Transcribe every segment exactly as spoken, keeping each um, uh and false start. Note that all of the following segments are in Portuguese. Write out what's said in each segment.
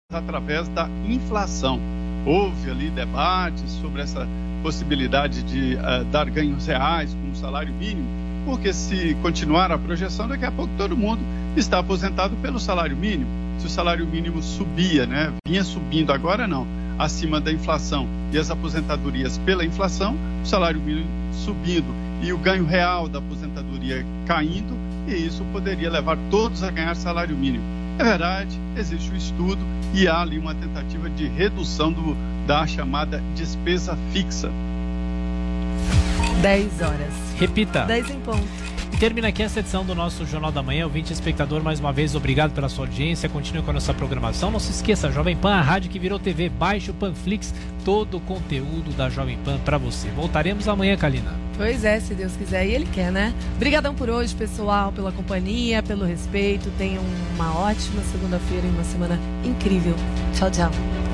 através da inflação. Houve ali debates sobre essa possibilidade de uh, dar ganhos reais com o salário mínimo, porque se continuar a projeção, daqui a pouco todo mundo está aposentado pelo salário mínimo. Se o salário mínimo subia, né, vinha subindo, agora não, acima da inflação, e as aposentadorias pela inflação, o salário mínimo subindo e o ganho real da aposentadoria caindo, e isso poderia levar todos a ganhar salário mínimo. É verdade, existe um estudo e há ali uma tentativa de redução do, da chamada despesa fixa. dez horas. Repita. dez em ponto. Termina aqui essa edição do nosso Jornal da Manhã. Ouvinte e espectador, mais uma vez, obrigado pela sua audiência. Continue com a nossa programação. Não se esqueça, Jovem Pan, a rádio que virou T V. Baixe o Panflix, todo o conteúdo da Jovem Pan para você. Voltaremos amanhã, Kalina. Pois é, se Deus quiser, e Ele quer, né? Obrigadão por hoje, pessoal, pela companhia, pelo respeito. Tenham uma ótima segunda-feira e uma semana incrível. Tchau, tchau.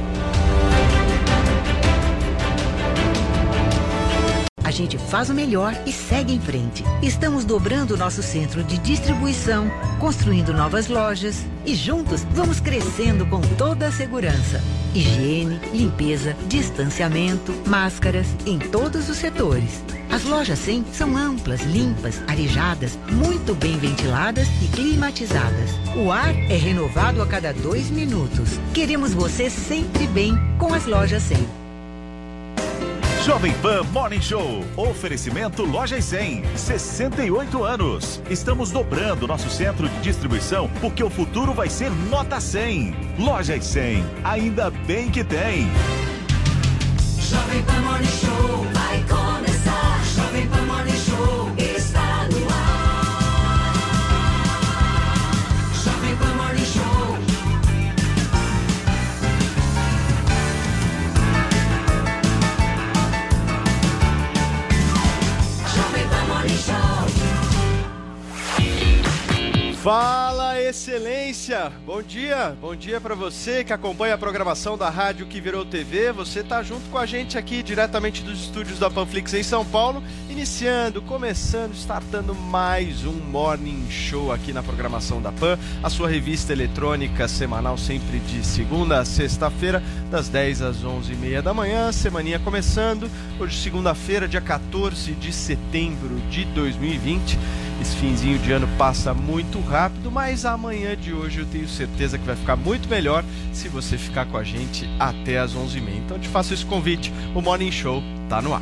A gente faz o melhor e segue em frente. Estamos dobrando o nosso centro de distribuição, construindo novas lojas e juntos vamos crescendo com toda a segurança. Higiene, limpeza, distanciamento, máscaras em todos os setores. As lojas cem são amplas, limpas, arejadas, muito bem ventiladas e climatizadas. O ar é renovado a cada dois minutos. Queremos você sempre bem com as lojas cem. Jovem Pan Morning Show. Oferecimento Lojas cem. sessenta e oito anos. Estamos dobrando nosso centro de distribuição porque o futuro vai ser nota cem. Lojas cem. Ainda bem que tem. Jovem Pan Morning Show vai começar. Jovem Pan Morning Show está no ar. Jovem Pan Morning Show. Fala, excelência! Bom dia, bom dia para você que acompanha a programação da rádio que virou T V. Você tá junto com a gente aqui diretamente dos estúdios da Panflix em São Paulo, iniciando, começando, startando mais um Morning Show aqui na programação da Pan, a sua revista eletrônica semanal sempre de segunda a sexta-feira, das dez às onze e meia da manhã, semaninha começando, hoje segunda-feira, dia quatorze de setembro de dois mil e vinte. Esse finzinho de ano passa muito rápido, mas amanhã de hoje eu tenho certeza que vai ficar muito melhor se você ficar com a gente até as onze e meia. Então te faço esse convite, o Morning Show tá no ar.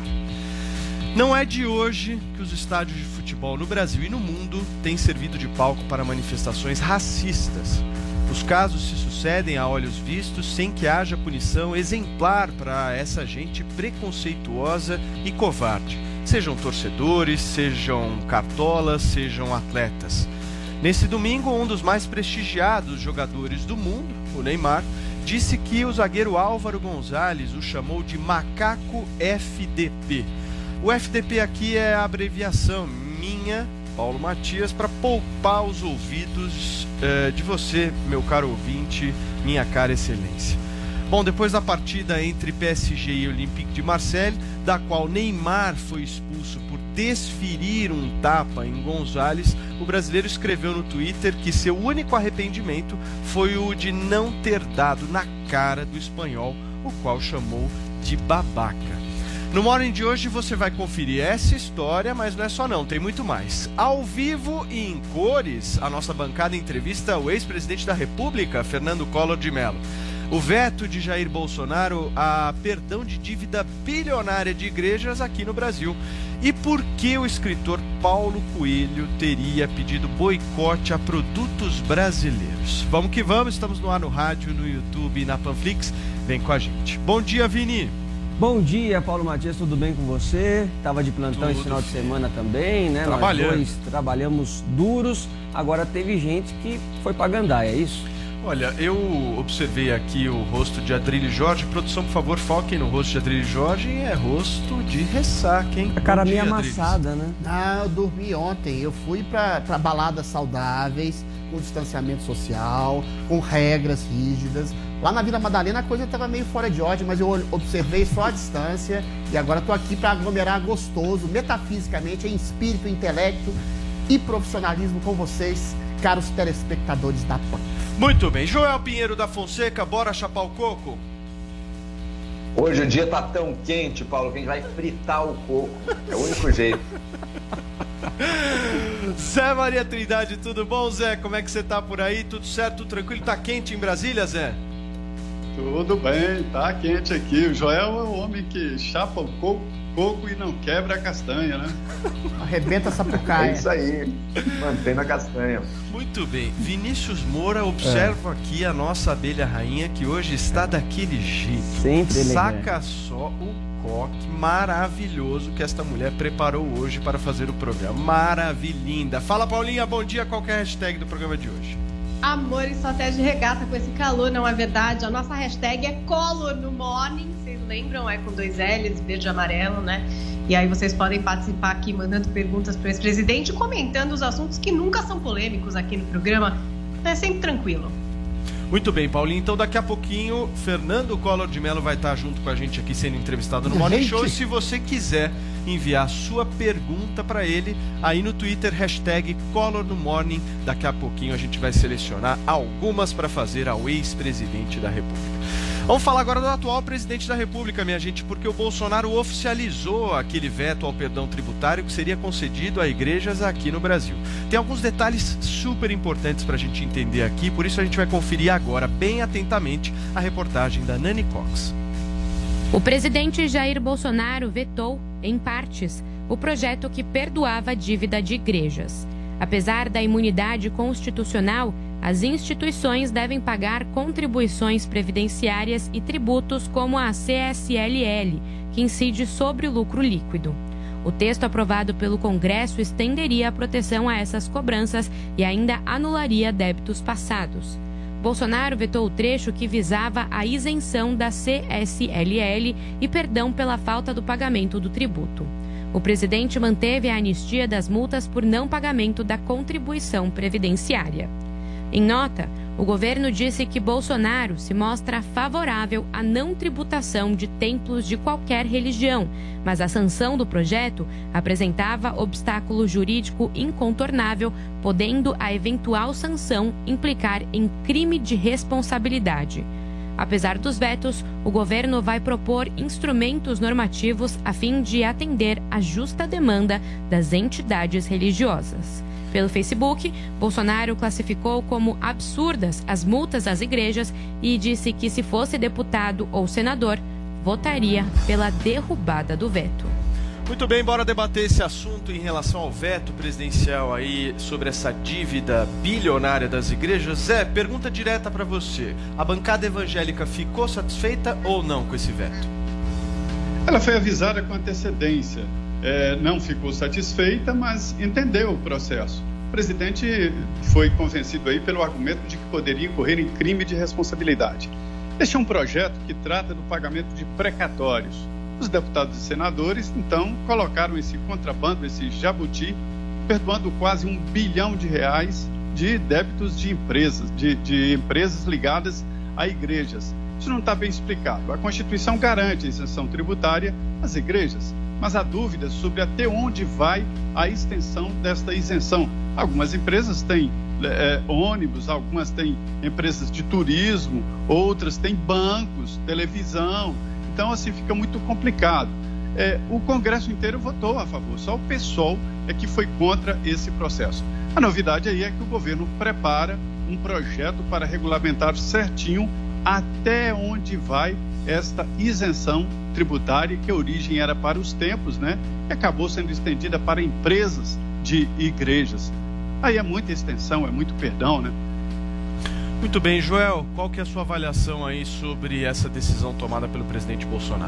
Não é de hoje que os estádios de futebol no Brasil e no mundo têm servido de palco para manifestações racistas. Os casos se sucedem a olhos vistos sem que haja punição exemplar para essa gente preconceituosa e covarde. Sejam torcedores, sejam cartolas, sejam atletas. Nesse domingo, um dos mais prestigiados jogadores do mundo, o Neymar, disse que o zagueiro Álvaro Gonzalez o chamou de macaco F D P. O F D P aqui é a abreviação minha, Paulo Matias, para poupar os ouvidos eh, de você, meu caro ouvinte, minha cara excelência. Bom, depois da partida entre P S G e Olympique de Marseille, da qual Neymar foi expulso por desferir um tapa em Gonzalez, o brasileiro escreveu no Twitter que seu único arrependimento foi o de não ter dado na cara do espanhol, o qual chamou de babaca. No Morning de hoje você vai conferir essa história, mas não é só não, tem muito mais. Ao vivo e em cores, a nossa bancada entrevista o ex-presidente da República, Fernando Collor de Mello. O veto de Jair Bolsonaro a perdão de dívida bilionária de igrejas aqui no Brasil. E por que o escritor Paulo Coelho teria pedido boicote a produtos brasileiros? Vamos que vamos, estamos no ar no rádio, no YouTube e na Panflix. Vem com a gente. Bom dia, Vini. Bom dia, Paulo Matias, tudo bem com você? Tava de plantão tudo, esse final de semana também, né? Trabalhando. Nós dois trabalhamos duros, agora teve gente que foi pra gandaia, é isso? Olha, eu observei aqui o rosto de Adrilho Jorge. Produção, por favor, foquem no rosto de Adrilho Jorge. É rosto de ressaca, hein? A cara Bom meio dia, amassada, Adriles. né? Ah, eu dormi ontem. Eu fui pra, pra baladas saudáveis, com distanciamento social, com regras rígidas. Lá na Vila Madalena a coisa estava meio fora de ordem, mas eu observei só a distância e agora estou aqui para aglomerar gostoso, metafisicamente, em espírito, intelecto e profissionalismo com vocês caros telespectadores da P A N. Muito bem. Joel Pinheiro da Fonseca, bora chapar o coco? Hoje o dia tá tão quente, Paulo, que a gente vai fritar o coco. É o único jeito. Zé Maria Trindade, tudo bom, Zé? Como é que você tá por aí? Tudo certo, tudo tranquilo? Tá quente em Brasília, Zé? Tudo bem, tá quente aqui. O Joel é o homem que chapa o coco, coco e não quebra a castanha, né? Arrebenta a sapucaia. É isso aí, mantém na castanha. Muito bem. Vinícius Moura observa é. aqui a nossa abelha rainha, que hoje está daquele jeito. Sempre Saca só o coque maravilhoso que esta mulher preparou hoje para fazer o programa. Maravilhinda. Fala, Paulinha, bom dia. Qual que é a hashtag do programa de hoje? Amor e só de regata com esse calor, não é verdade? A nossa hashtag é Color no Morning, vocês lembram? É com dois L's, verde e amarelo, né? E aí vocês podem participar aqui mandando perguntas para o ex-presidente, comentando os assuntos que nunca são polêmicos aqui no programa. É sempre tranquilo. Muito bem, Paulinho. Então daqui a pouquinho, Fernando Collor de Mello vai estar junto com a gente aqui sendo entrevistado no Morning Show. E se você quiser enviar sua pergunta para ele, aí no Twitter, hashtag Collor no Morning. Daqui a pouquinho a gente vai selecionar algumas para fazer ao ex-presidente da República. Vamos falar agora do atual presidente da República, minha gente, porque o Bolsonaro oficializou aquele veto ao perdão tributário que seria concedido a igrejas aqui no Brasil. Tem alguns detalhes super importantes para a gente entender aqui, por isso a gente vai conferir agora, bem atentamente, a reportagem da Nani Cox. O presidente Jair Bolsonaro vetou, em partes, o projeto que perdoava a dívida de igrejas. Apesar da imunidade constitucional, as instituições devem pagar contribuições previdenciárias e tributos como a C S L L, que incide sobre o lucro líquido. O texto aprovado pelo Congresso estenderia a proteção a essas cobranças e ainda anularia débitos passados. Bolsonaro vetou o trecho que visava a isenção da C S L L e perdão pela falta do pagamento do tributo. O presidente manteve a anistia das multas por não pagamento da contribuição previdenciária. Em nota, o governo disse que Bolsonaro se mostra favorável à não tributação de templos de qualquer religião, mas a sanção do projeto apresentava obstáculo jurídico incontornável, podendo a eventual sanção implicar em crime de responsabilidade. Apesar dos vetos, o governo vai propor instrumentos normativos a fim de atender à justa demanda das entidades religiosas. Pelo Facebook, Bolsonaro classificou como absurdas as multas às igrejas e disse que, se fosse deputado ou senador, votaria pela derrubada do veto. Muito bem, bora debater esse assunto em relação ao veto presidencial aí sobre essa dívida bilionária das igrejas. Zé, pergunta direta para você. A bancada evangélica ficou satisfeita ou não com esse veto? Ela foi avisada com antecedência. É, não ficou satisfeita, mas entendeu o processo. O presidente foi convencido aí pelo argumento de que poderia incorrer em crime de responsabilidade. Este é um projeto que trata do pagamento de precatórios. Os deputados e senadores, então, colocaram esse contrabando, esse jabuti, perdoando quase um bilhão de reais de débitos de empresas, de, de empresas ligadas a igrejas. Isso não está bem explicado. A Constituição garante a isenção tributária às igrejas, mas há dúvidas sobre até onde vai a extensão desta isenção. Algumas empresas têm é, ônibus, algumas têm empresas de turismo, outras têm bancos, televisão. Então, assim, fica muito complicado. É, o Congresso inteiro votou a favor, só o PSOL é que foi contra esse processo. A novidade aí é que o governo prepara um projeto para regulamentar certinho até onde vai esta isenção tributária, que a origem era para os templos, né? E acabou sendo estendida para empresas de igrejas. Aí é muita extensão, é muito perdão, né? Muito bem, Joel, qual que é a sua avaliação aí sobre essa decisão tomada pelo presidente Bolsonaro?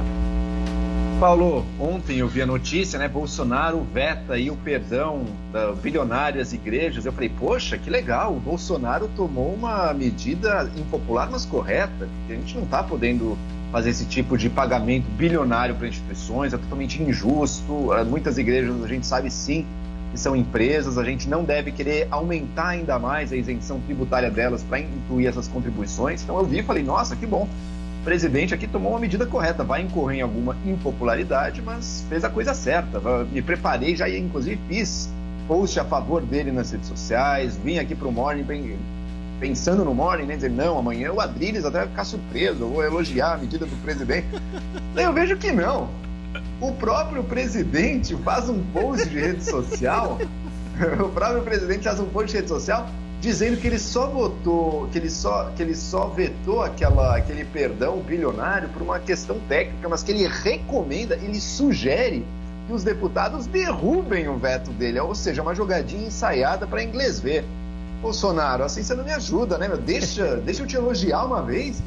Paulo, ontem eu vi a notícia, né? Bolsonaro veta aí o perdão da bilionária às igrejas. Eu falei, poxa, que legal, o Bolsonaro tomou uma medida impopular, mas correta. A gente não está podendo fazer esse tipo de pagamento bilionário para instituições, é totalmente injusto. Muitas igrejas, a gente sabe sim, que são empresas, a gente não deve querer aumentar ainda mais a isenção tributária delas para incluir essas contribuições. Então eu vi e falei, nossa, que bom. O presidente aqui tomou uma medida correta, vai incorrer em alguma impopularidade, mas fez a coisa certa. Me preparei, já inclusive fiz post a favor dele nas redes sociais, vim aqui pro Morning pensando no Morning, né, dizer, não, amanhã o Adriles até vai ficar surpreso, eu vou elogiar a medida do presidente. Daí eu vejo que não. O próprio presidente faz um post de rede social, o próprio presidente faz um post de rede social dizendo que ele só votou, que ele só, que ele só vetou aquela, aquele perdão bilionário por uma questão técnica, mas que ele recomenda, ele sugere que os deputados derrubem o veto dele, ou seja, uma jogadinha ensaiada para inglês ver. Bolsonaro, assim você não me ajuda, né, meu? Deixa, deixa eu te elogiar uma vez.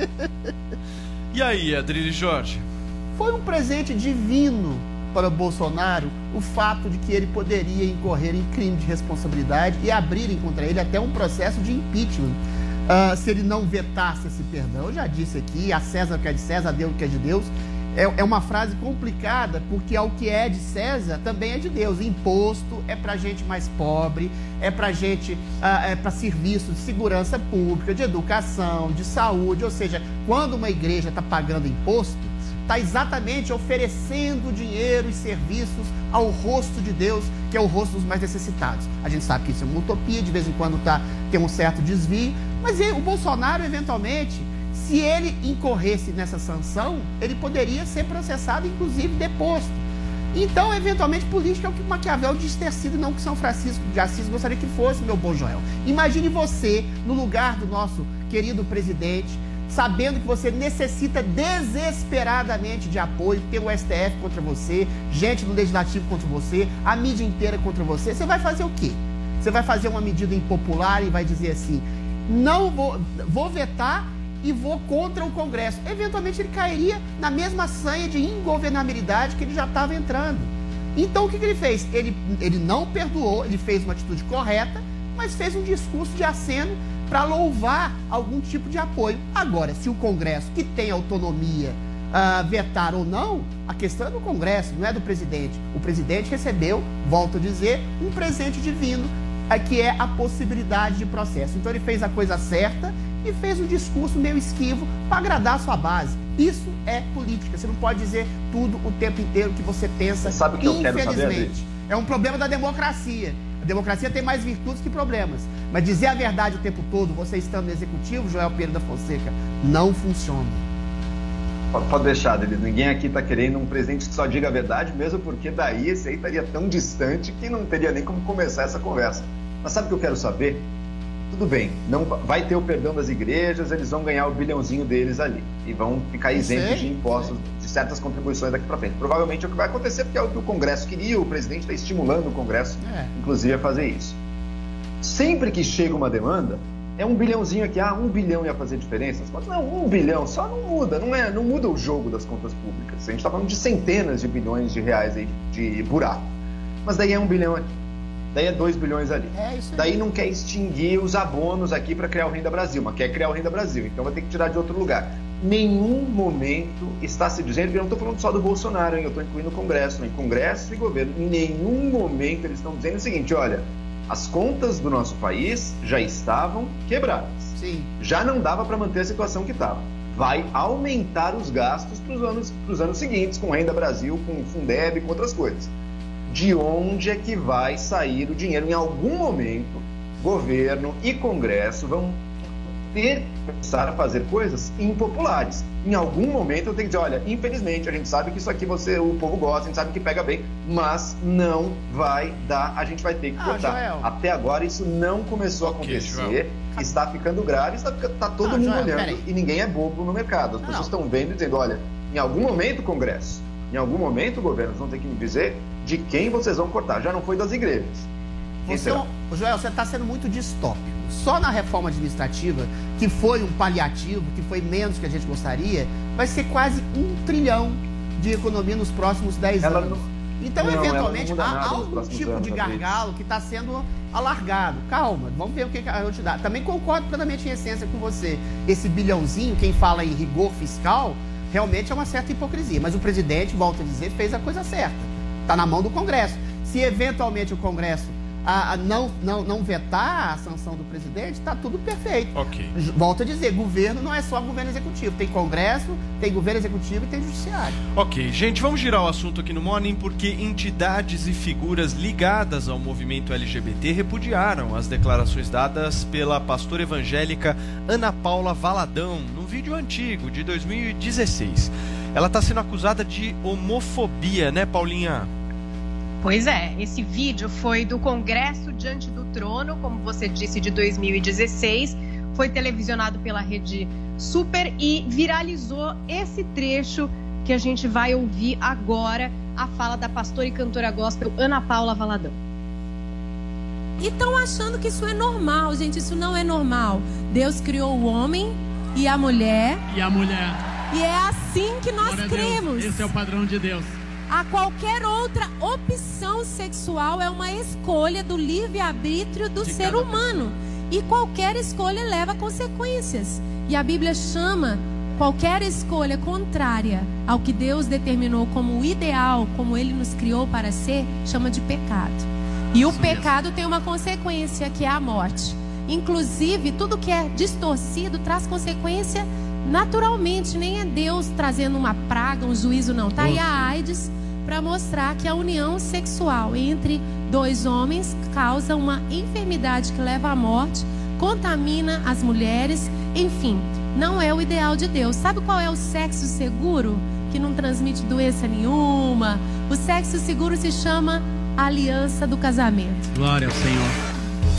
E aí, Adriles Jorge? Foi um presente divino para o Bolsonaro o fato de que ele poderia incorrer em crime de responsabilidade e abrirem contra ele até um processo de impeachment, uh, se ele não vetasse esse perdão. Eu já disse aqui, a César o que é de César, a Deus o que é de Deus. É, é uma frase complicada, porque ao que é de César também é de Deus. Imposto é para gente mais pobre, é para gente, uh, é para serviços de segurança pública, de educação, de saúde. Ou seja, quando uma igreja está pagando imposto, está exatamente oferecendo dinheiro e serviços ao rosto de Deus, que é o rosto dos mais necessitados. A gente sabe que isso é uma utopia, de vez em quando tá, tem um certo desvio, mas ele, o Bolsonaro, eventualmente, se ele incorresse nessa sanção, ele poderia ser processado, inclusive deposto. Então, eventualmente, política é o que Maquiavel diz ter sido, não que São Francisco de Assis gostaria que fosse, meu bom Joel. Imagine você no lugar do nosso querido presidente, sabendo que você necessita desesperadamente de apoio, tem o S T F contra você, gente do Legislativo contra você, a mídia inteira contra você. Você vai fazer o quê? Você vai fazer uma medida impopular e vai dizer assim, não vou, vou vetar e vou contra o Congresso. Eventualmente ele cairia na mesma sanha de ingovernabilidade que ele já estava entrando. Então o que, que ele fez? Ele, ele não perdoou, ele fez uma atitude correta, mas fez um discurso de aceno para louvar algum tipo de apoio. Agora, se o Congresso, que tem autonomia, uh, vetar ou não, a questão é do Congresso, não é do presidente. O presidente recebeu, volto a dizer, um presente divino, uh, que é a possibilidade de processo. Então ele fez a coisa certa e fez um discurso meio esquivo para agradar a sua base. Isso é política. Você não pode dizer tudo o tempo inteiro que você pensa. Você sabe o que eu quero saber? É um problema da democracia. A democracia tem mais virtudes que problemas. Mas dizer a verdade o tempo todo, você estando no executivo, Joel Pedro da Fonseca, não funciona. Pode, pode deixar, Delis. Ninguém aqui está querendo um presidente que só diga a verdade, mesmo porque daí esse aí estaria tão distante que não teria nem como começar essa conversa. Mas sabe o que eu quero saber? Tudo bem, não vai ter o perdão das igrejas, eles vão ganhar o bilhãozinho deles ali e vão ficar isentos de impostos, de certas contribuições daqui para frente. Provavelmente é o que vai acontecer, porque é o que o Congresso queria, o presidente está estimulando o Congresso, é. inclusive, a fazer isso. Sempre que chega uma demanda, é um bilhãozinho aqui, ah, um bilhão ia fazer diferença? Não, um bilhão só não muda, não, é, não muda o jogo das contas públicas. A gente está falando de centenas de bilhões de reais aí de buraco, mas daí é um bilhão aqui. Daí é dois bilhões ali. É isso aí. Daí não quer extinguir os abonos aqui para criar o Renda Brasil, mas quer criar o Renda Brasil, então vai ter que tirar de outro lugar. Nenhum momento está se dizendo, e eu não estou falando só do Bolsonaro, hein? Eu estou incluindo o Congresso, hein? Congresso e governo. Em nenhum momento eles estão dizendo o seguinte, olha, as contas do nosso país já estavam quebradas. Sim. Já não dava para manter a situação que estava. Vai aumentar os gastos para os anos, pros anos seguintes, com Renda Brasil, com Fundeb, com outras coisas. De onde é que vai sair o dinheiro? Em algum momento, governo e Congresso vão ter que começar a fazer coisas impopulares. Em algum momento eu tenho que dizer, olha, infelizmente, a gente sabe que isso aqui você, o povo gosta, a gente sabe que pega bem, mas não vai dar, a gente vai ter que cortar. Ah, Até agora isso não começou a acontecer, okay, está ficando grave, está, está todo ah, mundo Joel, olhando e ninguém é bobo no mercado. As não. pessoas estão vendo e dizendo, olha, em algum momento, Congresso, em algum momento, governos vão ter que me dizer de quem vocês vão cortar. Já não foi das igrejas. Você, Joel, você está sendo muito distópico. Só na reforma administrativa, que foi um paliativo, que foi menos que a gente gostaria, vai ser quase um trilhão de economia nos próximos dez ela anos. Não, então, não, eventualmente, há algum tipo anos, de gargalo que está sendo alargado. Calma, vamos ver o que eu te dar. Também concordo plenamente em essência com você. Esse bilhãozinho, quem fala em rigor fiscal, realmente é uma certa hipocrisia. Mas o presidente, volto a dizer, fez a coisa certa. Está na mão do Congresso. Se eventualmente o Congresso a, a não, não, não vetar a sanção do presidente, está tudo perfeito. Ok. Volto a dizer, governo não é só governo executivo. Tem Congresso, tem governo executivo e tem judiciário. Ok, gente, vamos girar o assunto aqui no Morning, porque entidades e figuras ligadas ao movimento L G B T repudiaram as declarações dadas pela pastora evangélica Ana Paula Valadão, num vídeo antigo, de dois mil e dezesseis. Ela está sendo acusada de homofobia, né, Paulinha? Pois é, esse vídeo foi do Congresso Diante do Trono, como você disse, de dois mil e dezesseis. Foi televisionado pela Rede Super e viralizou esse trecho que a gente vai ouvir agora, a fala da pastora e cantora gospel Ana Paula Valadão. E estão achando que isso é normal, gente, isso não é normal. Deus criou o homem e a mulher. E a mulher. E é assim que nós Glória cremos. Esse é o padrão de Deus. A qualquer outra opção sexual é uma escolha do livre-arbítrio do ser humano. E qualquer escolha leva consequências. E a Bíblia chama qualquer escolha contrária ao que Deus determinou como ideal, como Ele nos criou para ser, chama de pecado. E o pecado tem uma consequência, que é a morte. Inclusive, tudo que é distorcido traz consequência naturalmente. Nem é Deus trazendo uma praga, um juízo, não. Tá aí a AIDS para mostrar que a união sexual entre dois homens causa uma enfermidade que leva à morte, contamina as mulheres, enfim, não é o ideal de Deus. Sabe qual é o sexo seguro? Que não transmite doença nenhuma. O sexo seguro se chama aliança do casamento. Glória ao Senhor.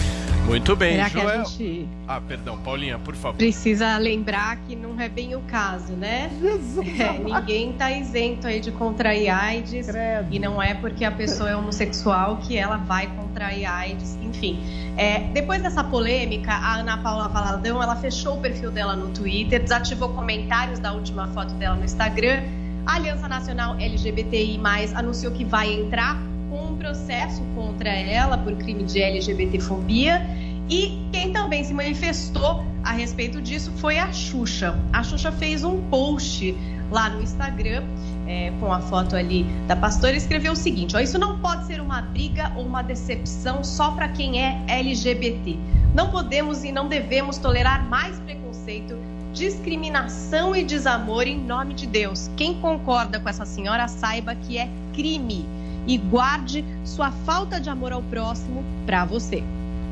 Muito bem, Será Joel. que a gente Ah, perdão, Paulinha, por favor. precisa lembrar que não é bem o caso, né? É, ninguém está isento aí de contrair AIDS. Credo. E não é porque a pessoa é homossexual que ela vai contrair AIDS. Enfim, é, depois dessa polêmica, a Ana Paula Valadão, ela fechou o perfil dela no Twitter, desativou comentários da última foto dela no Instagram. A Aliança Nacional L G B T I mais, anunciou que vai entrar com um processo contra ela por crime de L G B T fobia. E quem também se manifestou a respeito disso foi a Xuxa. A Xuxa fez um post lá no Instagram, é, com a foto ali da pastora, e escreveu o seguinte: ó, isso não pode ser uma briga ou uma decepção só para quem é L G B T. Não podemos e não devemos tolerar mais preconceito, discriminação e desamor em nome de Deus. Quem concorda com essa senhora, saiba que é crime. E guarde sua falta de amor ao próximo para você.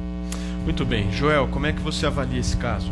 Muito bem. Joel, como é que você avalia esse caso?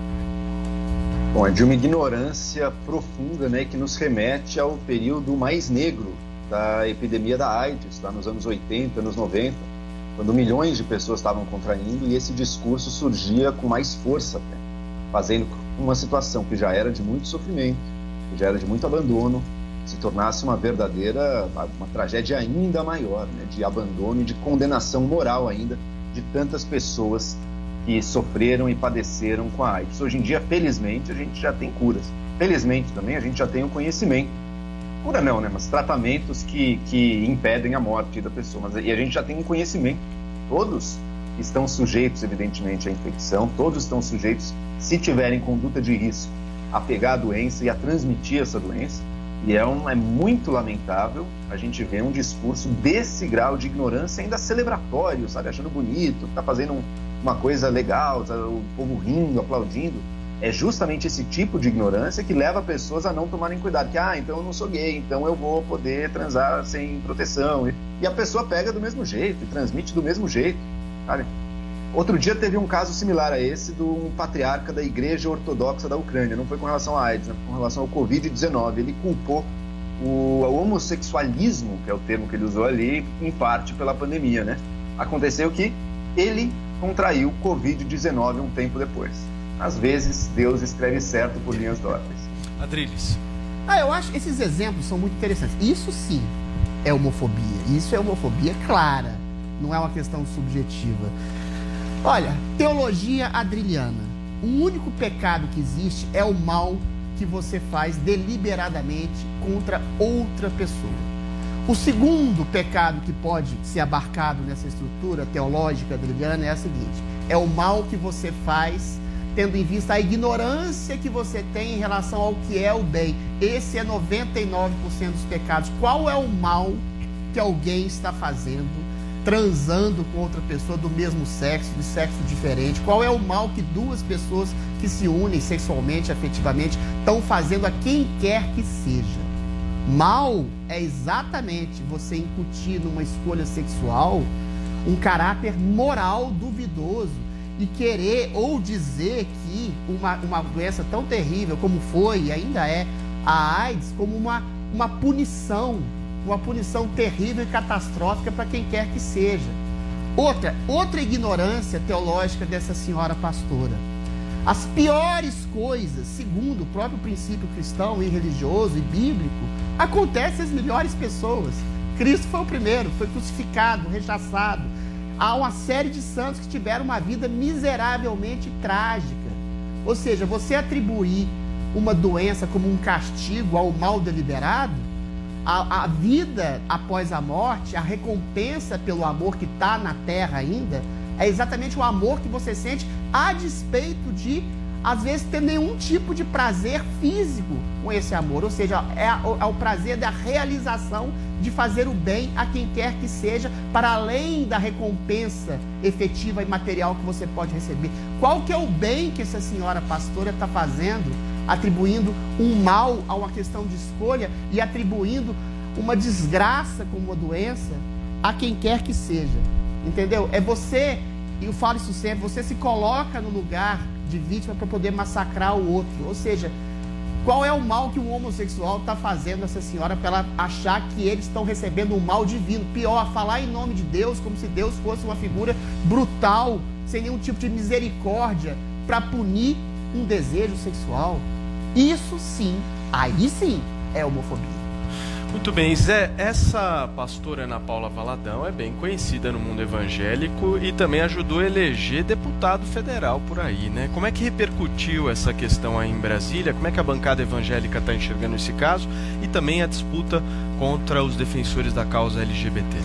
Bom, é de uma ignorância profunda, né, que nos remete ao período mais negro da epidemia da AIDS, lá nos anos oitenta, anos noventa, quando milhões de pessoas estavam contraindo e esse discurso surgia com mais força, né, fazendo uma situação que já era de muito sofrimento, que já era de muito abandono, se tornasse uma verdadeira, uma tragédia ainda maior, né, de abandono e de condenação moral ainda de tantas pessoas que sofreram e padeceram com a AIDS. Hoje em dia, felizmente, a gente já tem curas. Felizmente também a gente já tem o conhecimento. Cura não, né? Mas tratamentos que, que impedem a morte da pessoa. Mas, e a gente já tem um conhecimento. Todos estão sujeitos, evidentemente, à infecção. Todos estão sujeitos, se tiverem conduta de risco, a pegar a doença e a transmitir essa doença. E é, um, é muito lamentável a gente ver um discurso desse grau de ignorância ainda celebratório, sabe? Achando bonito, tá fazendo um, uma coisa legal, tá, o povo rindo, aplaudindo. É justamente esse tipo de ignorância que leva pessoas a não tomarem cuidado. Que, ah, então eu não sou gay, então eu vou poder transar sem proteção. E a pessoa pega do mesmo jeito e transmite do mesmo jeito, sabe? Outro dia teve um caso similar a esse de um patriarca da Igreja Ortodoxa da Ucrânia. Não foi com relação à AIDS, né? Foi com relação ao covid dezenove. Ele culpou o, o homossexualismo, que é o termo que ele usou ali, em parte pela pandemia, né? Aconteceu que ele contraiu covid dezenove um tempo depois. Às vezes, Deus escreve certo por linhas tortas. Adriles. Ah, eu acho que esses exemplos são muito interessantes. Isso sim é homofobia. Isso é homofobia clara. Não é uma questão subjetiva. Olha, teologia adriliana. O único pecado que existe é o mal que você faz deliberadamente contra outra pessoa. O segundo pecado que pode ser abarcado nessa estrutura teológica adriliana é a seguinte: é o mal que você faz tendo em vista a ignorância que você tem em relação ao que é o bem. Esse é noventa e nove por cento dos pecados. Qual é o mal que alguém está fazendo transando com outra pessoa do mesmo sexo, de sexo diferente? Qual é o mal que duas pessoas que se unem sexualmente, afetivamente, estão fazendo a quem quer que seja? Mal é exatamente você incutir numa escolha sexual um caráter moral duvidoso e querer ou dizer que uma, uma doença tão terrível como foi e ainda é a AIDS, como uma, uma punição, uma punição terrível e catastrófica para quem quer que seja. Outra, outra ignorância teológica dessa senhora pastora. As piores coisas, segundo o próprio princípio cristão e religioso e bíblico, acontecem às melhores pessoas. Cristo foi o primeiro, foi crucificado, rechaçado. Há uma série de santos que tiveram uma vida miseravelmente trágica. Ou seja, você atribuir uma doença como um castigo ao mal deliberado, a, a vida após a morte, a recompensa pelo amor que está na terra ainda, é exatamente o amor que você sente a despeito de, às vezes, ter nenhum tipo de prazer físico com esse amor. Ou seja, é, a, é o prazer da realização de fazer o bem a quem quer que seja, para além da recompensa efetiva e material que você pode receber. Qual que é o bem que essa senhora pastora está fazendo, atribuindo um mal a uma questão de escolha e atribuindo uma desgraça como uma doença a quem quer que seja? Entendeu? É você, e eu falo isso sempre, você se coloca no lugar de vítima para poder massacrar o outro. Ou seja, qual é o mal que um homossexual está fazendo a essa senhora para ela achar que eles estão recebendo um mal divino? Pior, falar em nome de Deus como se Deus fosse uma figura brutal, sem nenhum tipo de misericórdia, para punir um desejo sexual. Isso sim, aí sim é homofobia. Muito bem, Zé, essa pastora Ana Paula Valadão é bem conhecida no mundo evangélico e também ajudou a eleger deputado federal por aí, né? Como é que repercutiu essa questão aí em Brasília? Como é que a bancada evangélica está enxergando esse caso? E também a disputa contra os defensores da causa L G B T?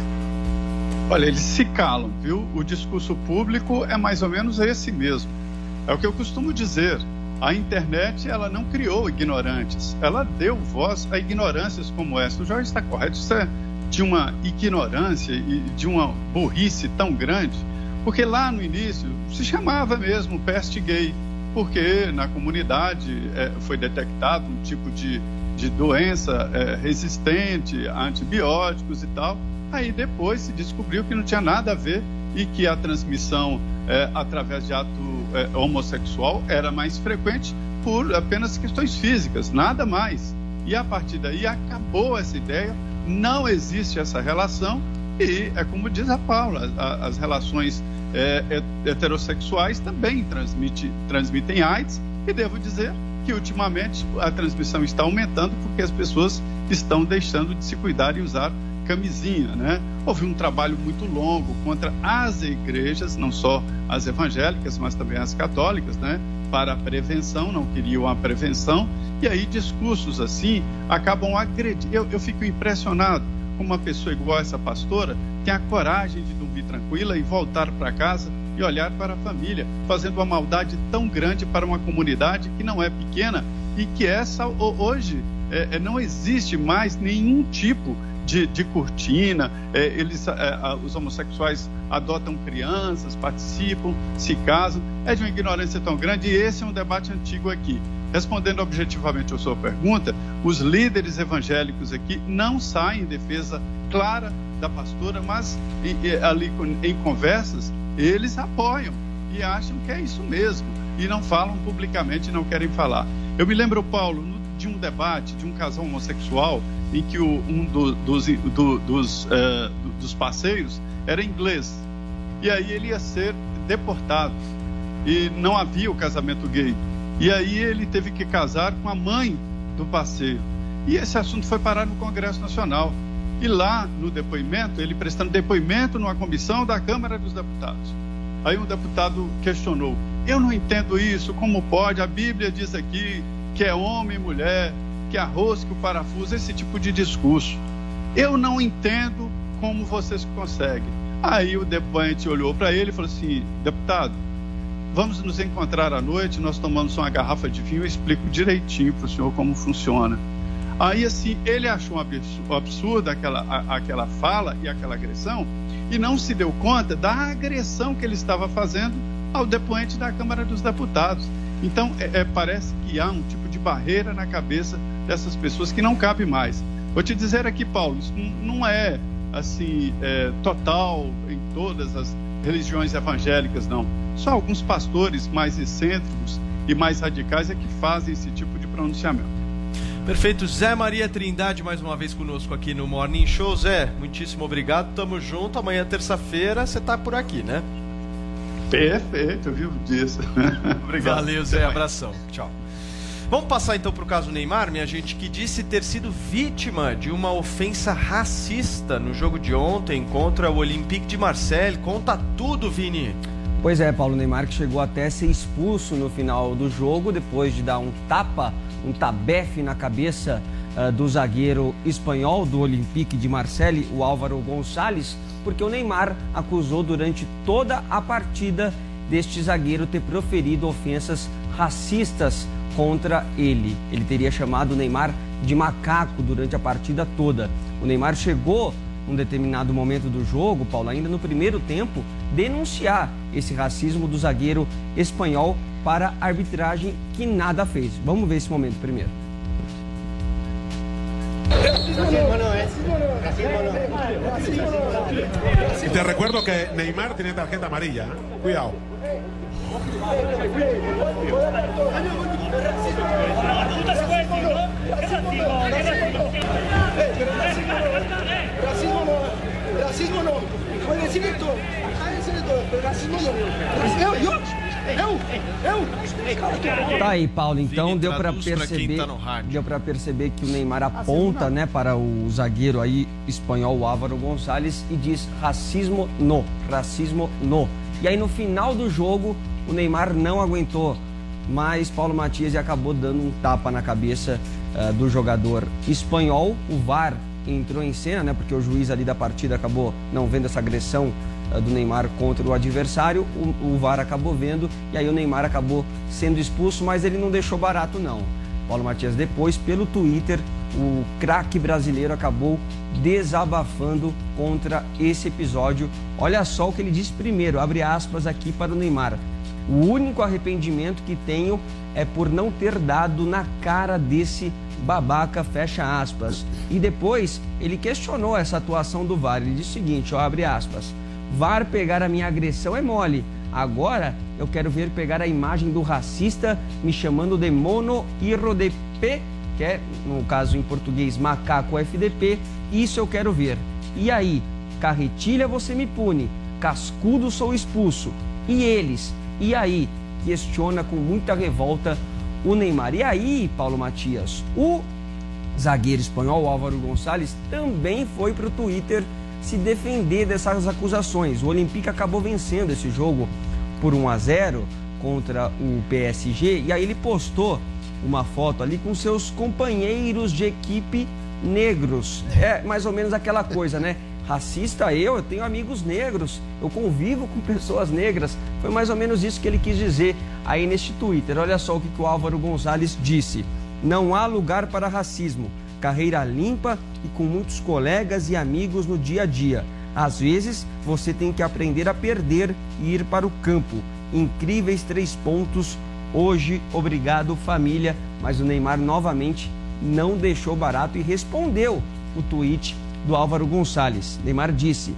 Olha, eles se calam, viu? O discurso público é mais ou menos esse mesmo. É o que eu costumo dizer. A internet, ela não criou ignorantes, ela deu voz a ignorâncias como essa. O Jorge está correto, isso é de uma ignorância e de uma burrice tão grande, porque lá no início se chamava mesmo peste gay, porque na comunidade é, foi detectado um tipo de, de doença é, resistente a antibióticos e tal. Aí depois se descobriu que não tinha nada a ver e que a transmissão é, através de ato é, homossexual era mais frequente por apenas questões físicas, nada mais. E a partir daí acabou essa ideia, não existe essa relação e é como diz a Paula, a, as relações é, heterossexuais também transmite, transmitem AIDS e devo dizer que ultimamente a transmissão está aumentando porque as pessoas estão deixando de se cuidar e usar camisinha, né? Houve um trabalho muito longo contra as igrejas, não só as evangélicas, mas também as católicas, né? Para a prevenção, não queriam a prevenção, e aí discursos assim acabam agredindo. Eu, eu fico impressionado com uma pessoa igual essa pastora tem a coragem de dormir tranquila e voltar para casa e olhar para a família, fazendo uma maldade tão grande para uma comunidade que não é pequena e que essa hoje é, não existe mais nenhum tipo De, de cortina, é, eles, é, os homossexuais adotam crianças, participam, se casam, é de uma ignorância tão grande, e esse é um debate antigo aqui. Respondendo objetivamente a sua pergunta, os líderes evangélicos aqui não saem em defesa clara da pastora, mas e, e, ali em conversas, eles apoiam e acham que é isso mesmo, e não falam publicamente, não querem falar. Eu me lembro, Paulo, de um debate de um casal homossexual em que o, um do, dos, do, dos, uh, dos parceiros era inglês e aí ele ia ser deportado e não havia o casamento gay e aí ele teve que casar com a mãe do parceiro e esse assunto foi parar no Congresso Nacional e lá no depoimento, ele prestando depoimento numa comissão da Câmara dos Deputados, aí um deputado questionou: eu não entendo isso, como pode? A Bíblia diz aqui que é homem e mulher, que arrosca o parafuso, esse tipo de discurso. Eu não entendo como vocês conseguem. Aí o depoente olhou para ele e falou assim: deputado, vamos nos encontrar à noite, nós tomamos uma garrafa de vinho, eu explico direitinho para o senhor como funciona. Aí assim, ele achou um absurdo aquela, aquela fala e aquela agressão e não se deu conta da agressão que ele estava fazendo ao depoente da Câmara dos Deputados. Então, é, é, parece que há um tipo de barreira na cabeça dessas pessoas que não cabe mais. Vou te dizer aqui, Paulo, isso não é assim é, total em todas as religiões evangélicas, não. Só alguns pastores mais excêntricos e mais radicais é que fazem esse tipo de pronunciamento. Perfeito. Zé Maria Trindade mais uma vez conosco aqui no Morning Show. Zé, muitíssimo obrigado, tamo junto. Amanhã, terça-feira, você tá por aqui, né? Perfeito, eu vivo disso. Obrigado. Valeu, Zé, abração. Tchau. Vamos passar então para o caso Neymar, minha gente, que disse ter sido vítima de uma ofensa racista no jogo de ontem contra o Olympique de Marseille. Conta tudo, Vini. Pois é, Paulo, Neymar que chegou até a ser expulso no final do jogo, depois de dar um tapa, um tabefe na cabeça uh, do zagueiro espanhol do Olympique de Marseille, o Álvaro Gonçalves, porque o Neymar acusou durante toda a partida deste zagueiro ter proferido ofensas racistas contra ele. Ele teria chamado o Neymar de macaco durante a partida toda. O Neymar chegou, num determinado momento do jogo, Paulo, ainda no primeiro tempo, denunciar esse racismo do zagueiro espanhol para a arbitragem, que nada fez. Vamos ver esse momento primeiro. Y te recuerdo que Neymar tiene tarjeta amarilla, ¿eh? Cuidado. Racismo no, racismo no. Puede decir esto, puede decir esto, pero racismo no. Eu, eu, eu, eu. Tá aí, Paulo, então deu para perceber, deu para perceber que o Neymar aponta, né, para o zagueiro aí espanhol Álvaro Gonçalves e diz racismo no, racismo no. E aí no final do jogo o Neymar não aguentou, mas Paulo Matias acabou dando um tapa na cabeça uh, do jogador espanhol. O V A R entrou em cena, né, porque o juiz ali da partida acabou não vendo essa agressão uh, do Neymar contra o adversário. O, o V A R acabou vendo e aí o Neymar acabou sendo expulso, mas ele não deixou barato não. Paulo Matias, depois pelo Twitter, o craque brasileiro acabou desabafando contra esse episódio. Olha só o que ele disse primeiro, abre aspas aqui para o Neymar. O único arrependimento que tenho é por não ter dado na cara desse babaca, fecha aspas. E depois ele questionou essa atuação do V A R. Ele disse o seguinte, ó, abre aspas. V A R pegar a minha agressão é mole. Agora eu quero ver pegar a imagem do racista me chamando de mono hijo de P, que é, no caso em português, macaco F D P. Isso eu quero ver. E aí, carretilha você me pune, cascudo sou expulso. E eles? E aí? Questiona com muita revolta o Neymar. E aí, Paulo Matias, o zagueiro espanhol Álvaro Gonçalves também foi para o Twitter se defender dessas acusações. O Olympique acabou vencendo esse jogo por um a zero contra o P S G. E aí ele postou uma foto ali com seus companheiros de equipe negros. É mais ou menos aquela coisa, né? Racista eu, eu tenho amigos negros, eu convivo com pessoas negras. Foi mais ou menos isso que ele quis dizer aí neste Twitter. Olha só o que, que o Álvaro Gonçalves disse. Não há lugar para racismo. Carreira limpa e com muitos colegas e amigos no dia a dia. Às vezes, você tem que aprender a perder e ir para o campo. Incríveis três pontos hoje. Obrigado, família. Mas o Neymar novamente não deixou barato e respondeu o tweet do Álvaro Gonçalves. Neymar disse: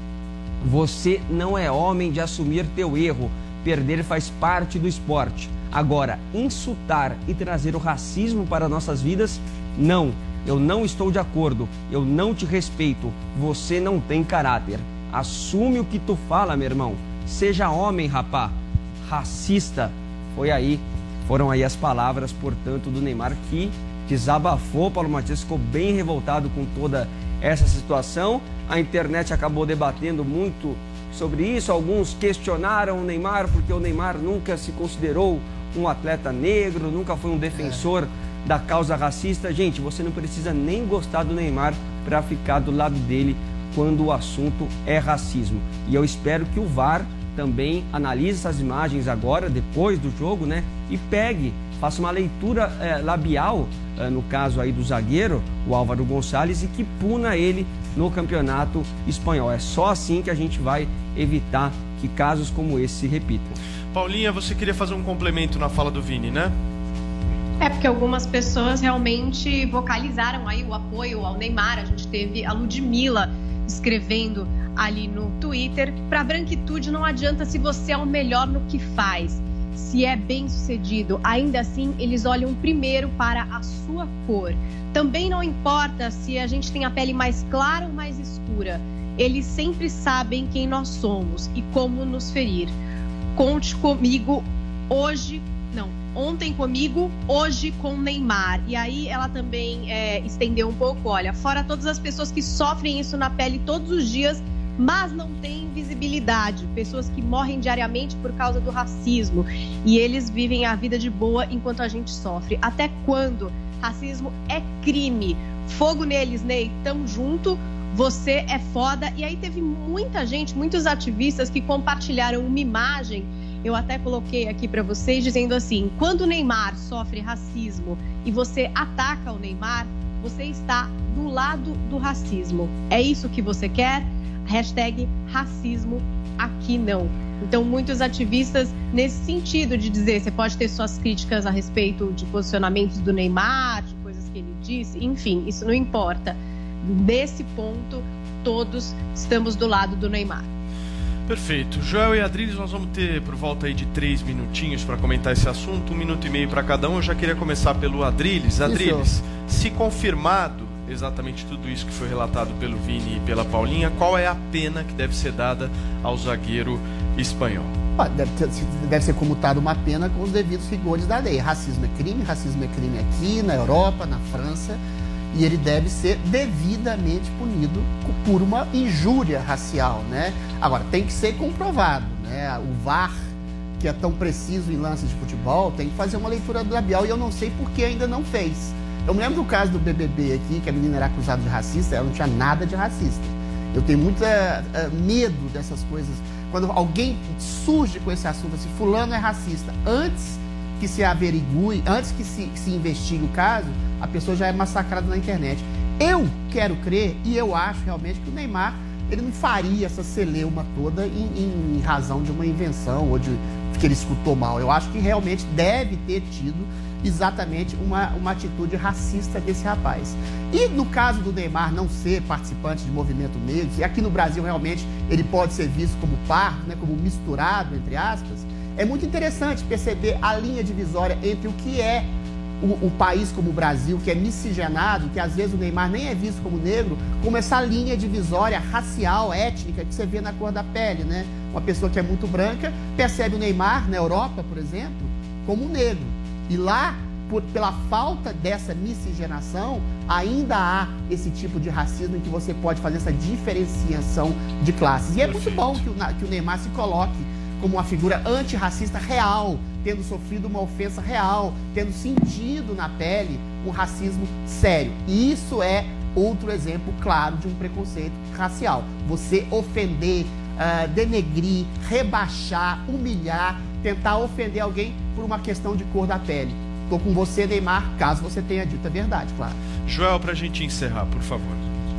você não é homem de assumir teu erro. Perder faz parte do esporte. Agora, insultar e trazer o racismo para nossas vidas, não. Eu não estou de acordo. Eu não te respeito. Você não tem caráter. Assume o que tu fala, meu irmão. Seja homem, rapá. Racista. Foi aí, foram aí as palavras, portanto, do Neymar, que desabafou. Paulo Matias ficou bem revoltado com toda essa situação. A internet acabou debatendo muito sobre isso. Alguns questionaram o Neymar porque o Neymar nunca se considerou um atleta negro, nunca foi um defensor é. da causa racista. Gente, você não precisa nem gostar do Neymar para ficar do lado dele quando o assunto é racismo. E eu espero que o V A R também analise essas imagens agora, depois do jogo, né? E pegue faça uma leitura é, labial, é, no caso aí do zagueiro, o Álvaro Gonçalves, e que puna ele no campeonato espanhol. É só assim que a gente vai evitar que casos como esse se repitam. Paulinha, você queria fazer um complemento na fala do Vini, né? É porque algumas pessoas realmente vocalizaram aí o apoio ao Neymar. A gente teve a Ludmilla escrevendo ali no Twitter: para branquitude não adianta se você é o melhor no que faz. Se é bem sucedido, ainda assim eles olham primeiro para a sua cor. Também não importa se a gente tem a pele mais clara ou mais escura. Eles sempre sabem quem nós somos e como nos ferir. Conte comigo hoje, não, ontem comigo, hoje com Neymar. E aí ela também é, estendeu um pouco, olha, fora todas as pessoas que sofrem isso na pele todos os dias, mas não têm visibilidade, pessoas que morrem diariamente por causa do racismo, e eles vivem a vida de boa enquanto a gente sofre. Até quando? Racismo é crime. Fogo neles, Ney, tamo junto, você é foda. E aí teve muita gente, muitos ativistas que compartilharam uma imagem, eu até coloquei aqui para vocês, dizendo assim: quando o Neymar sofre racismo e você ataca o Neymar, você está do lado do racismo. É isso que você quer? Hashtag racismo aqui não. Então, muitos ativistas nesse sentido de dizer, você pode ter suas críticas a respeito de posicionamentos do Neymar, de coisas que ele disse, enfim, isso não importa. Nesse ponto, todos estamos do lado do Neymar. Perfeito. Joel e Adriles, nós vamos ter por volta aí de três minutinhos para comentar esse assunto, um minuto e meio para cada um. Eu já queria começar pelo Adriles. Adriles, se confirmado exatamente tudo isso que foi relatado pelo Vini e pela Paulinha, qual é a pena que deve ser dada ao zagueiro espanhol? Ah, deve, ter, deve ser comutada uma pena com os devidos rigores da lei. Racismo é crime, racismo é crime aqui, na Europa, na França, e ele deve ser devidamente punido por uma injúria racial, né? Agora, tem que ser comprovado, né? O V A R, que é tão preciso em lances de futebol, tem que fazer uma leitura labial, e eu não sei por que ainda não fez. Eu me lembro do caso do B B B aqui, que a menina era acusada de racista, ela não tinha nada de racista. Eu tenho muito uh, medo dessas coisas. Quando alguém surge com esse assunto assim, fulano é racista, antes que se averigue, antes que se, se investigue o caso, a pessoa já é massacrada na internet. Eu quero crer, e eu acho realmente que o Neymar, ele não faria essa celeuma toda em, em razão de uma invenção ou de que ele escutou mal. Eu acho que realmente deve ter tido exatamente uma, uma atitude racista desse rapaz. E no caso do Neymar não ser participante de movimento negro, e aqui no Brasil realmente ele pode ser visto como par, né, como misturado, entre aspas, é muito interessante perceber a linha divisória entre o que é o, o país como o Brasil, que é miscigenado, que às vezes o Neymar nem é visto como negro, como essa linha divisória racial, étnica, que você vê na cor da pele, né? Uma pessoa que é muito branca percebe o Neymar, na Europa, por exemplo, como negro. E lá, por, pela falta dessa miscigenação, ainda há esse tipo de racismo em que você pode fazer essa diferenciação de classes. E é muito bom que o, que o Neymar se coloque como uma figura antirracista real, tendo sofrido uma ofensa real, tendo sentido na pele um racismo sério. E isso é outro exemplo claro de um preconceito racial. Você ofender, uh, denegrir, rebaixar, humilhar, tentar ofender alguém por uma questão de cor da pele. Estou com você, Neymar, caso você tenha dito a verdade, claro. Joel, para a gente encerrar, por favor.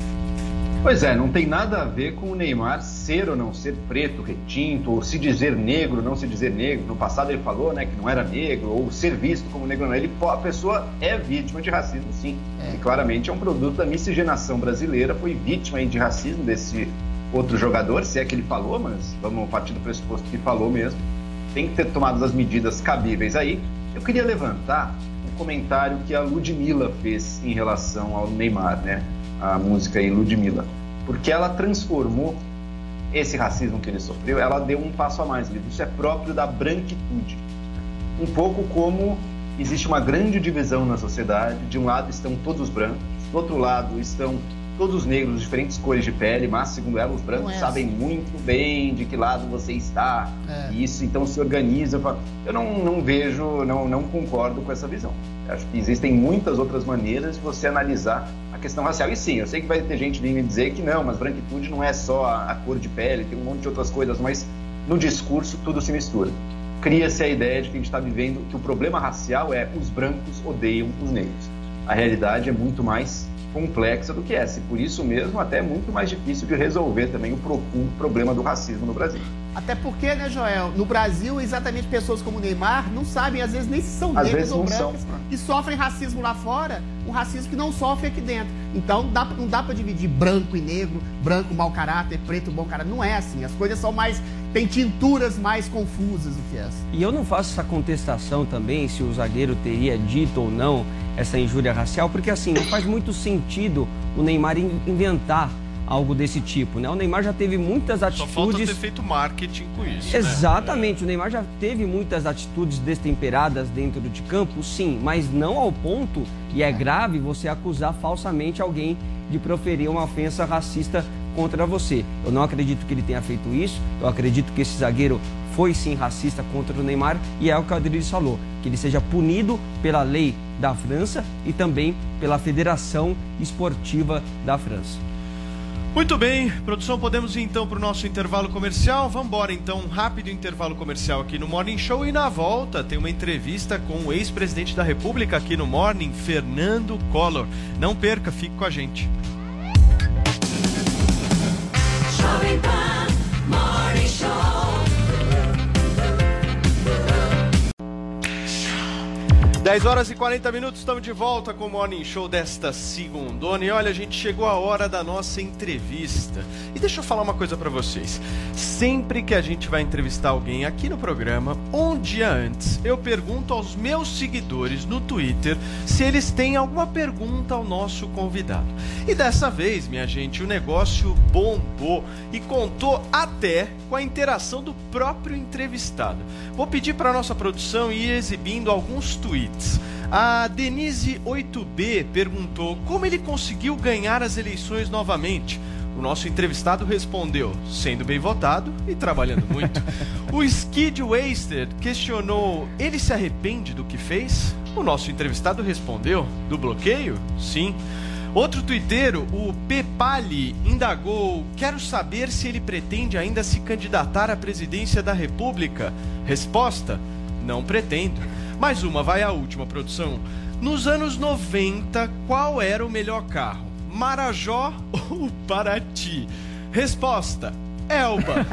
Pois é, não tem nada a ver com o Neymar ser ou não ser preto, retinto, ou se dizer negro, não se dizer negro. No passado ele falou, né, que não era negro, ou ser visto como negro não. Ele, a pessoa é vítima de racismo, sim. É. E claramente é um produto da miscigenação brasileira, foi vítima aí de racismo desse outro jogador, se é que ele falou, mas vamos partir do pressuposto que falou mesmo. Tem que ter tomado as medidas cabíveis aí. Eu queria levantar um comentário que a Ludmilla fez em relação ao Neymar, né? A música aí, Ludmilla. Porque ela transformou esse racismo que ele sofreu, ela deu um passo a mais. Isso é próprio da branquitude. Um pouco como existe uma grande divisão na sociedade. De um lado estão todos os brancos, do outro lado estão todos os negros, diferentes cores de pele, mas, segundo ela, os brancos é sabem assim. muito bem de que lado você está. É. E isso, então, se organiza. Eu não, não vejo, não, não concordo com essa visão. Eu acho que existem muitas outras maneiras de você analisar a questão racial. E sim, eu sei que vai ter gente vindo me dizer que não, mas branquitude não é só a, a cor de pele, tem um monte de outras coisas, mas no discurso tudo se mistura. cria-se a ideia de que a gente está vivendo, que o problema racial é os brancos odeiam os negros. A realidade é muito mais complexa do que essa, e por isso mesmo até é muito mais difícil de resolver também o profundo problema do racismo no Brasil. Até porque, né, Joel, no Brasil, exatamente pessoas como o Neymar não sabem, às vezes, nem se são Às negras vezes ou não brancas, são. e sofrem racismo lá fora, um racismo que não sofre aqui dentro. Então, dá, não dá pra dividir branco e negro, branco mau caráter, preto bom caráter. Não é assim. As coisas são mais... tem tinturas mais confusas do que essa. E eu não faço essa contestação também, se o zagueiro teria dito ou não essa injúria racial, porque assim, não faz muito sentido o Neymar inventar algo desse tipo, né? O Neymar já teve muitas atitudes... Só falta ter feito marketing com isso, Exatamente, né? O Neymar já teve muitas atitudes destemperadas dentro de campo, sim, mas não ao ponto, e é grave, você acusar falsamente alguém de proferir uma ofensa racista contra você. Eu não acredito que ele tenha feito isso, eu acredito que esse zagueiro foi sim racista contra o Neymar, e é o que o Adriles falou, que ele seja punido pela lei da França e também pela Federação Esportiva da França. Muito bem, produção, podemos ir então para o nosso intervalo comercial. Vamos embora então, um rápido intervalo comercial aqui no Morning Show, e na volta tem uma entrevista com o ex-presidente da República aqui no Morning, Fernando Collor. Não perca, fique com a gente. Jovem Pan Morning Show. dez horas e quarenta minutos, estamos de volta com o Morning Show desta segundona. E olha, a gente chegou a hora da nossa entrevista. E deixa eu falar uma coisa pra vocês. Sempre que a gente vai entrevistar alguém aqui no programa, um dia antes, eu pergunto aos meus seguidores no Twitter se eles têm alguma pergunta ao nosso convidado. E dessa vez, minha gente, o negócio bombou e contou até com a interação do próprio entrevistado. Vou pedir para nossa produção ir exibindo alguns tweets. A Denise oito B perguntou como ele conseguiu ganhar as eleições novamente. O nosso entrevistado respondeu, sendo bem votado e trabalhando muito. O Skid Wasted questionou, ele se arrepende do que fez? O nosso entrevistado respondeu, do bloqueio? Sim. Outro tuiteiro, o Pepali, indagou, quero saber se ele pretende ainda se candidatar à presidência da República. Resposta, não pretendo. Mais uma, vai a última, produção. Nos anos noventa, qual era o melhor carro? Marajó ou Paraty? Resposta, Elba.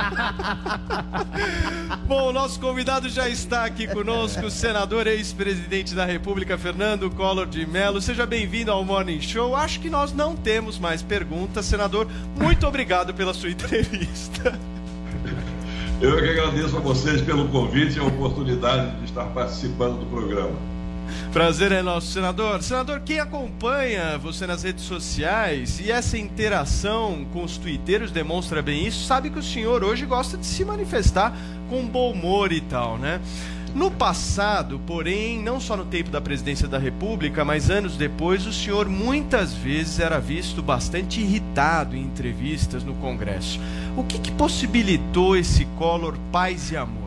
Bom, o nosso convidado já está aqui conosco, o senador ex-presidente da República, Fernando Collor de Mello. Seja bem-vindo ao Morning Show. Acho que nós não temos mais perguntas. Senador, muito obrigado pela sua entrevista. Eu que agradeço a vocês pelo convite e a oportunidade de estar participando do programa. Prazer é nosso, senador. Senador, quem acompanha você nas redes sociais e essa interação com os tuiteiros demonstra bem isso, sabe que o senhor hoje gosta de se manifestar com bom humor e tal, né? No passado, porém, não só no tempo da presidência da República, mas anos depois, o senhor muitas vezes era visto bastante irritado em entrevistas no Congresso. O que, que possibilitou esse Collor paz e amor?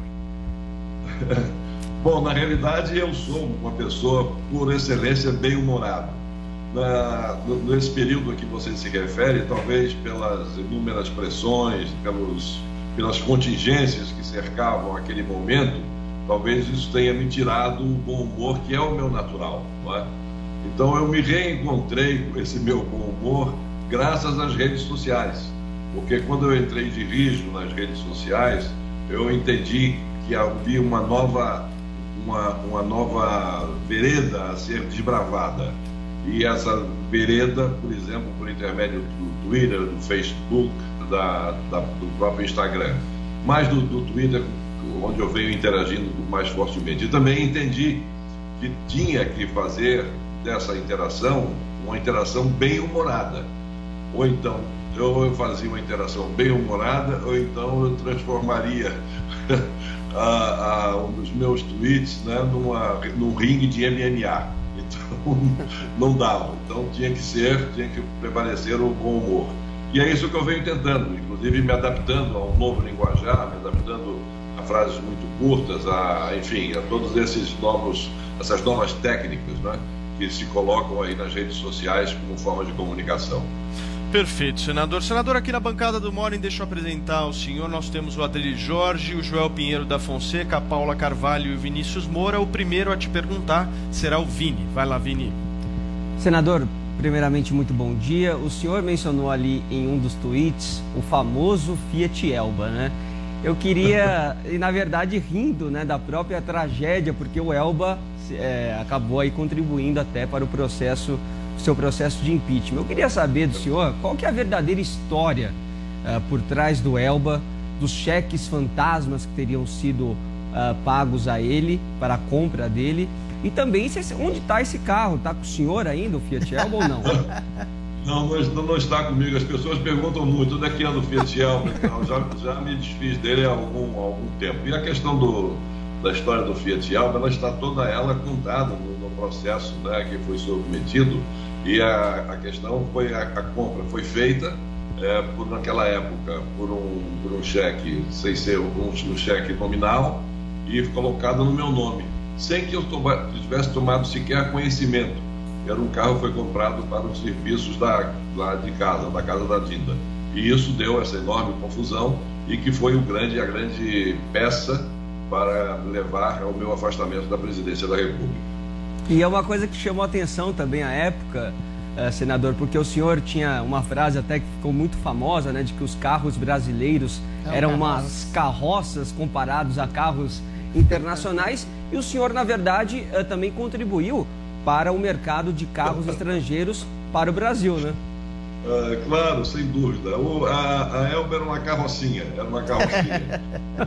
Bom, na realidade eu sou uma pessoa, por excelência, bem-humorada. Na, nesse período a que você se refere, talvez pelas inúmeras pressões, pelos, pelas contingências que cercavam aquele momento, talvez isso tenha me tirado o bom humor que é o meu natural, não é? Então eu me reencontrei com esse meu bom humor graças às redes sociais, porque quando eu entrei de rijo nas redes sociais, eu entendi que havia uma nova, uma, uma nova vereda a ser desbravada. E essa vereda, por exemplo, por intermédio do Twitter, do Facebook, da, da, do próprio Instagram, mais do, do Twitter, onde eu venho interagindo mais fortemente. E também entendi que tinha que fazer dessa interação uma interação bem-humorada. Ou então, eu fazia uma interação bem-humorada, ou então eu transformaria a, a, um dos meus tweets, né, numa, num ringue de M M A. Então, não dava. Então, tinha que ser, tinha que prevalecer o bom humor. E é isso que eu venho tentando, inclusive me adaptando a um novo linguajar, me adaptando a frases muito curtas, a, enfim, a todos esses novos, essas novas técnicas, né, que se colocam aí nas redes sociais como forma de comunicação. Perfeito, senador. Senador, aqui na bancada do Morning, deixa eu apresentar ao senhor. Nós temos o Adriles Jorge, o Joel Pinheiro da Fonseca, a Paula Carvalho e o Vinícius Moura. O primeiro a te perguntar será o Vini. Vai lá, Vini. Senador, primeiramente, muito bom dia. O senhor mencionou ali em um dos tweets o famoso Fiat Elba, né? Eu queria, e na verdade rindo, né, da própria tragédia, porque o Elba é, acabou aí contribuindo até para o processo, seu processo de impeachment. Eu queria saber do senhor qual que é a verdadeira história uh, por trás do Elba, dos cheques fantasmas que teriam sido uh, pagos a ele para a compra dele, e também se, onde está esse carro? Está com o senhor ainda, o Fiat Elba, ou não? Não, não, não está comigo. As pessoas perguntam muito onde é que anda o Fiat Elba. Então, já, já me desfiz dele há algum, há algum tempo. E a questão do, da história do Fiat Elba, ela está toda ela contada no, no processo, né, que foi submetido. E a, a questão foi, a, a compra foi feita é, por, naquela época por um, por um cheque, sem ser um, um cheque nominal, e colocado no meu nome, sem que eu toma, tivesse tomado sequer conhecimento. Era um carro que foi comprado para os serviços da, lá de casa, da casa da Dinda. E isso deu essa enorme confusão e que foi o grande, a grande peça para levar ao meu afastamento da presidência da República. E é uma coisa que chamou a atenção também à época, eh, senador, porque o senhor tinha uma frase até que ficou muito famosa, né, de que os carros brasileiros é eram umas carroças comparados a carros internacionais, e o senhor, na verdade, eh, também contribuiu para o mercado de carros estrangeiros para o Brasil, né? Ah, claro, sem dúvida. O, a, a Elba era uma carrocinha, era uma carrocinha.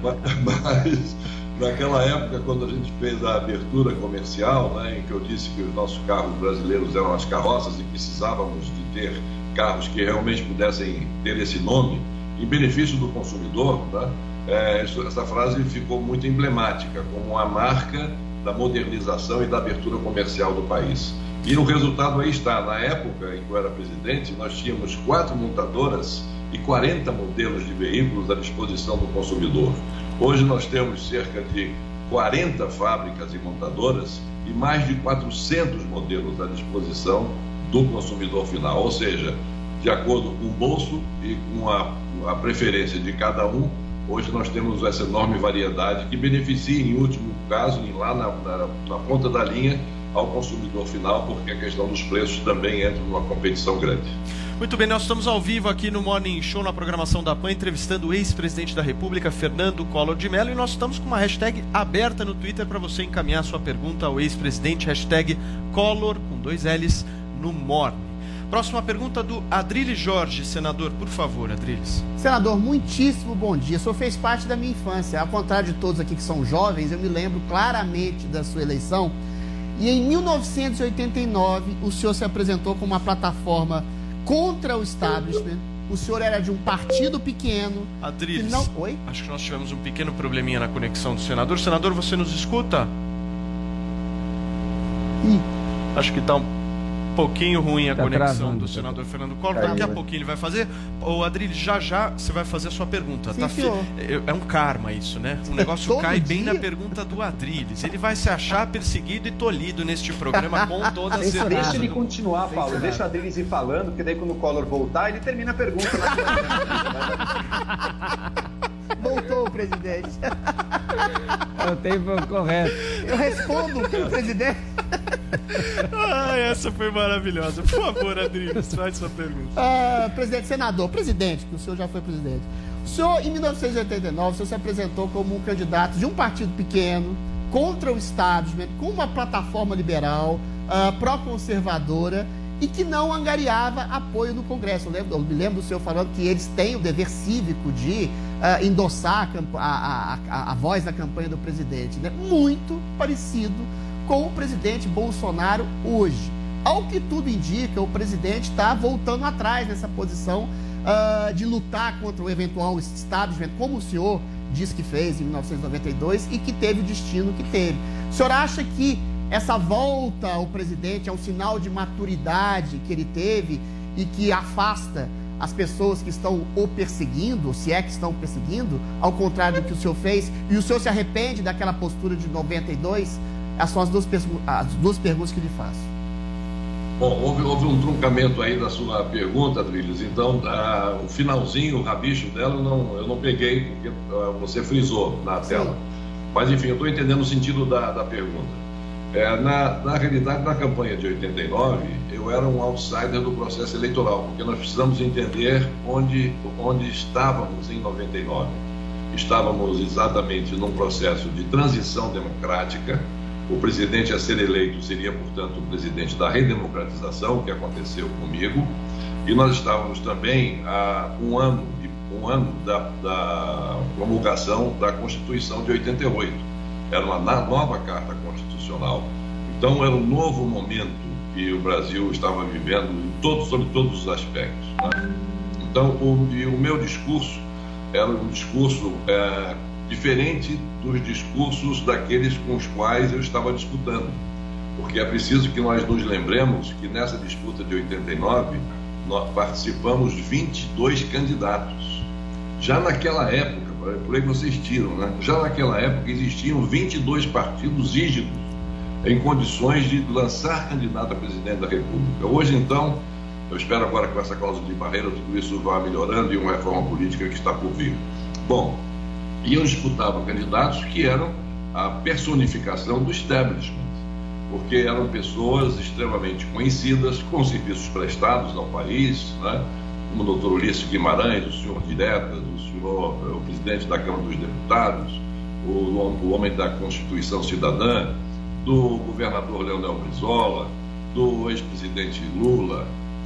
Mas naquela época, quando a gente fez a abertura comercial, né, em que eu disse que os nossos carros brasileiros eram as carroças e precisávamos de ter carros que realmente pudessem ter esse nome, em benefício do consumidor, né, é, isso, essa frase ficou muito emblemática, como a marca da modernização e da abertura comercial do país. E o resultado aí está. Na época em que eu era presidente, nós tínhamos quatro montadoras e quarenta modelos de veículos à disposição do consumidor. Hoje nós temos cerca de quarenta fábricas e montadoras e mais de quatrocentos modelos à disposição do consumidor final. Ou seja, de acordo com o bolso e com a, a preferência de cada um, hoje nós temos essa enorme variedade que beneficia, em último caso, lá na, na, na ponta da linha, ao consumidor final, porque a questão dos preços também entra numa competição grande. Muito bem, nós estamos ao vivo aqui no Morning Show, na programação da PAN, entrevistando o ex-presidente da República, Fernando Collor de Mello, e nós estamos com uma hashtag aberta no Twitter para você encaminhar sua pergunta ao ex-presidente, hashtag Collor, com dois L's, no Morning. Próxima pergunta do Adriles Jorge. Senador, por favor, Adriles. Senador, muitíssimo bom dia. O senhor fez parte da minha infância. Ao contrário de todos aqui que são jovens, eu me lembro claramente da sua eleição. E em mil novecentos e oitenta e nove, o senhor se apresentou como uma plataforma contra o establishment. O senhor era de um partido pequeno. Adriles, não... Oi? Acho que nós tivemos um pequeno probleminha na conexão do senador. Senador, você nos escuta? Ih. Acho que está um pouquinho ruim a tá conexão travando, do senador Fernando Collor. Daqui a pouquinho ele vai fazer. Ô, Adriles, já já você vai fazer a sua pergunta. Sim, tá senhor. Fe... É um karma isso, né? O negócio cai bem na pergunta do Adriles. Ele vai se achar perseguido e tolhido neste programa com toda a certeza. Deixa ele continuar, Paulo. Deixa o Adriles ir falando, porque daí quando o Collor voltar, ele termina a pergunta. Voltou o presidente. É o tempo correto. Eu respondo pelo presidente. Ah, essa foi maravilhosa. Por favor, Adriles, faz sua pergunta. Ah, presidente, senador, presidente, que o senhor já foi presidente. O senhor, em mil novecentos e oitenta e nove, o senhor se apresentou como um candidato de um partido pequeno, contra o establishment, com uma plataforma liberal, uh, pró-conservadora, e que não angariava apoio no Congresso. Eu, lembro, eu me lembro do senhor falando que eles têm o dever cívico de uh, endossar a, a, a, a voz da campanha do presidente, né? Muito parecido com o presidente Bolsonaro hoje. Ao que tudo indica, o presidente está voltando atrás nessa posição uh, de lutar contra o eventual establishment, como o senhor disse que fez em mil novecentos e noventa e dois e que teve o destino que teve. O senhor acha que essa volta ao presidente é um sinal de maturidade que ele teve e que afasta as pessoas que estão o perseguindo, se é que estão perseguindo, ao contrário do que o senhor fez, e o senhor se arrepende daquela postura de noventa e dois? Essas são as duas, as duas perguntas que lhe faço. Bom, houve, houve um truncamento aí da sua pergunta, Adriles. Então, ah, o finalzinho, o rabicho dela, eu não, eu não peguei, porque ah, você frisou na tela. Mas, enfim, eu estou entendendo o sentido da, da pergunta. É, na, na realidade, na campanha de oitenta e nove, eu era um outsider do processo eleitoral, porque nós precisamos entender onde, onde estávamos em noventa e nove. Estávamos exatamente num processo de transição democrática. O presidente a ser eleito seria, portanto, o presidente da redemocratização, que aconteceu comigo, e nós estávamos também a um ano, um ano da, da promulgação da Constituição de oitenta e oito. Era uma nova Carta Constitucional. Então, era um novo momento que o Brasil estava vivendo em todos, sobre todos os aspectos, né? Então, o, e o meu discurso era um discurso é, diferente dos discursos daqueles com os quais eu estava disputando, porque é preciso que nós nos lembremos que nessa disputa de oitenta e nove nós participamos vinte e dois candidatos. Já naquela época, por aí vocês tiram, né? Já naquela época existiam vinte e dois partidos rígidos em condições de lançar candidato a presidente da República. Hoje, então, eu espero agora que com essa cláusula de barreira tudo isso vá melhorando e uma reforma política que está por vir. Bom, e eu disputava candidatos que eram a personificação do establishment, porque eram pessoas extremamente conhecidas, com serviços prestados ao país, né? Como o doutor Ulisses Guimarães, o senhor Diretas, o senhor, o presidente da Câmara dos Deputados, o, o homem da Constituição Cidadã, do governador Leonel Brizola, do ex-presidente Lula,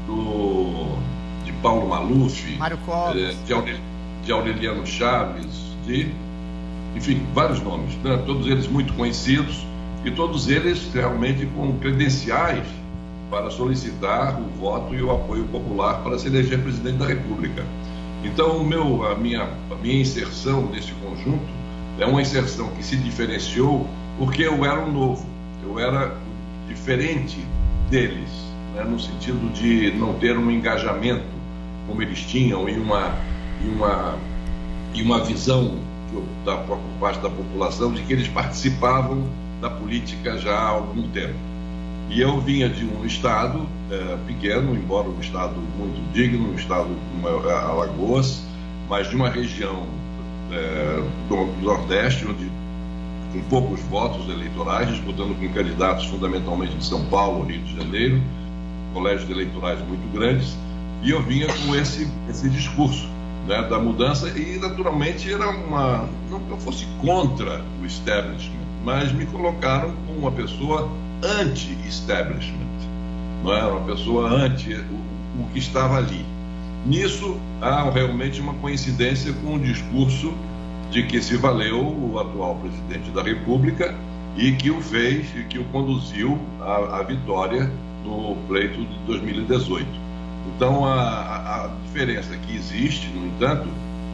do, de Paulo Maluf, Mário Covas, de, Aurel, de Aureliano Chaves, de, enfim, vários nomes, né? Todos eles muito conhecidos e todos eles realmente com credenciais para solicitar o voto e o apoio popular para se eleger presidente da República. Então, o meu, a, minha, a minha inserção nesse conjunto é uma inserção que se diferenciou porque eu era um novo, eu era diferente deles, né, no sentido de não ter um engajamento como eles tinham e uma, e uma, e uma visão da, por parte da população de que eles participavam da política já há algum tempo. E eu vinha de um estado é, pequeno, embora um estado muito digno, um estado como Alagoas, mas de uma região é, do Nordeste, onde com poucos votos eleitorais, disputando com candidatos fundamentalmente de São Paulo, Rio de Janeiro, colégios eleitorais muito grandes, e eu vinha com esse, esse discurso, né, da mudança, e naturalmente era uma, não que eu fosse contra o establishment, mas me colocaram como uma pessoa anti-establishment, não é? Uma pessoa anti o, o que estava ali. Nisso há realmente uma coincidência com o discurso de que se valeu o atual presidente da República e que o fez e que o conduziu à, à vitória no pleito de dois mil e dezoito. Então a, a, a diferença que existe, no entanto,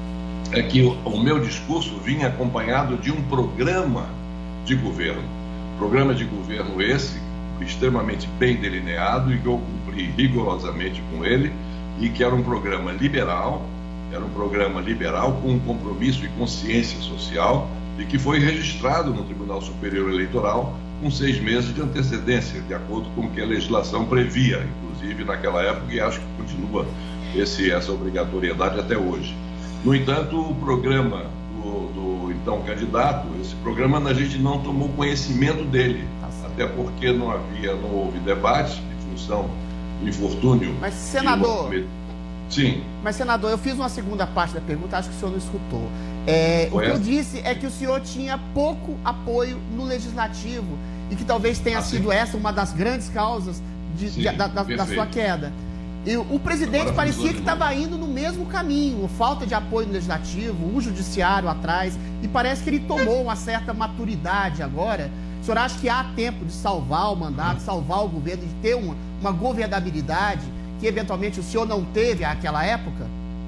é que o, o meu discurso vinha acompanhado de um programa de governo. Programa de governo esse, extremamente bem delineado e que eu cumpri rigorosamente com ele, e que era um programa liberal, era um programa liberal com um compromisso e consciência social e que foi registrado no Tribunal Superior Eleitoral com seis meses de antecedência, de acordo com o que a legislação previa, inclusive naquela época, e acho que continua esse, essa obrigatoriedade até hoje. No entanto, o programa do, do então candidato, esse programa a gente não tomou conhecimento dele, até porque não havia, não houve debate em função do infortúnio. Mas, senador... Uma... Sim. Mas, senador, eu fiz uma segunda parte da pergunta, acho que o senhor não escutou. É, o que eu disse é que o senhor tinha pouco apoio no legislativo e que talvez tenha ah, sido sim. essa uma das grandes causas de, sim, de, da, da, da sua queda. E o presidente Agora, parecia que estava indo no mesmo caminho, falta de apoio no legislativo, o judiciário atrás, e parece que ele tomou uma certa maturidade agora. O senhor acha que há tempo de salvar o mandato, salvar o governo, de ter uma, uma governabilidade que eventualmente o senhor não teve naquela época?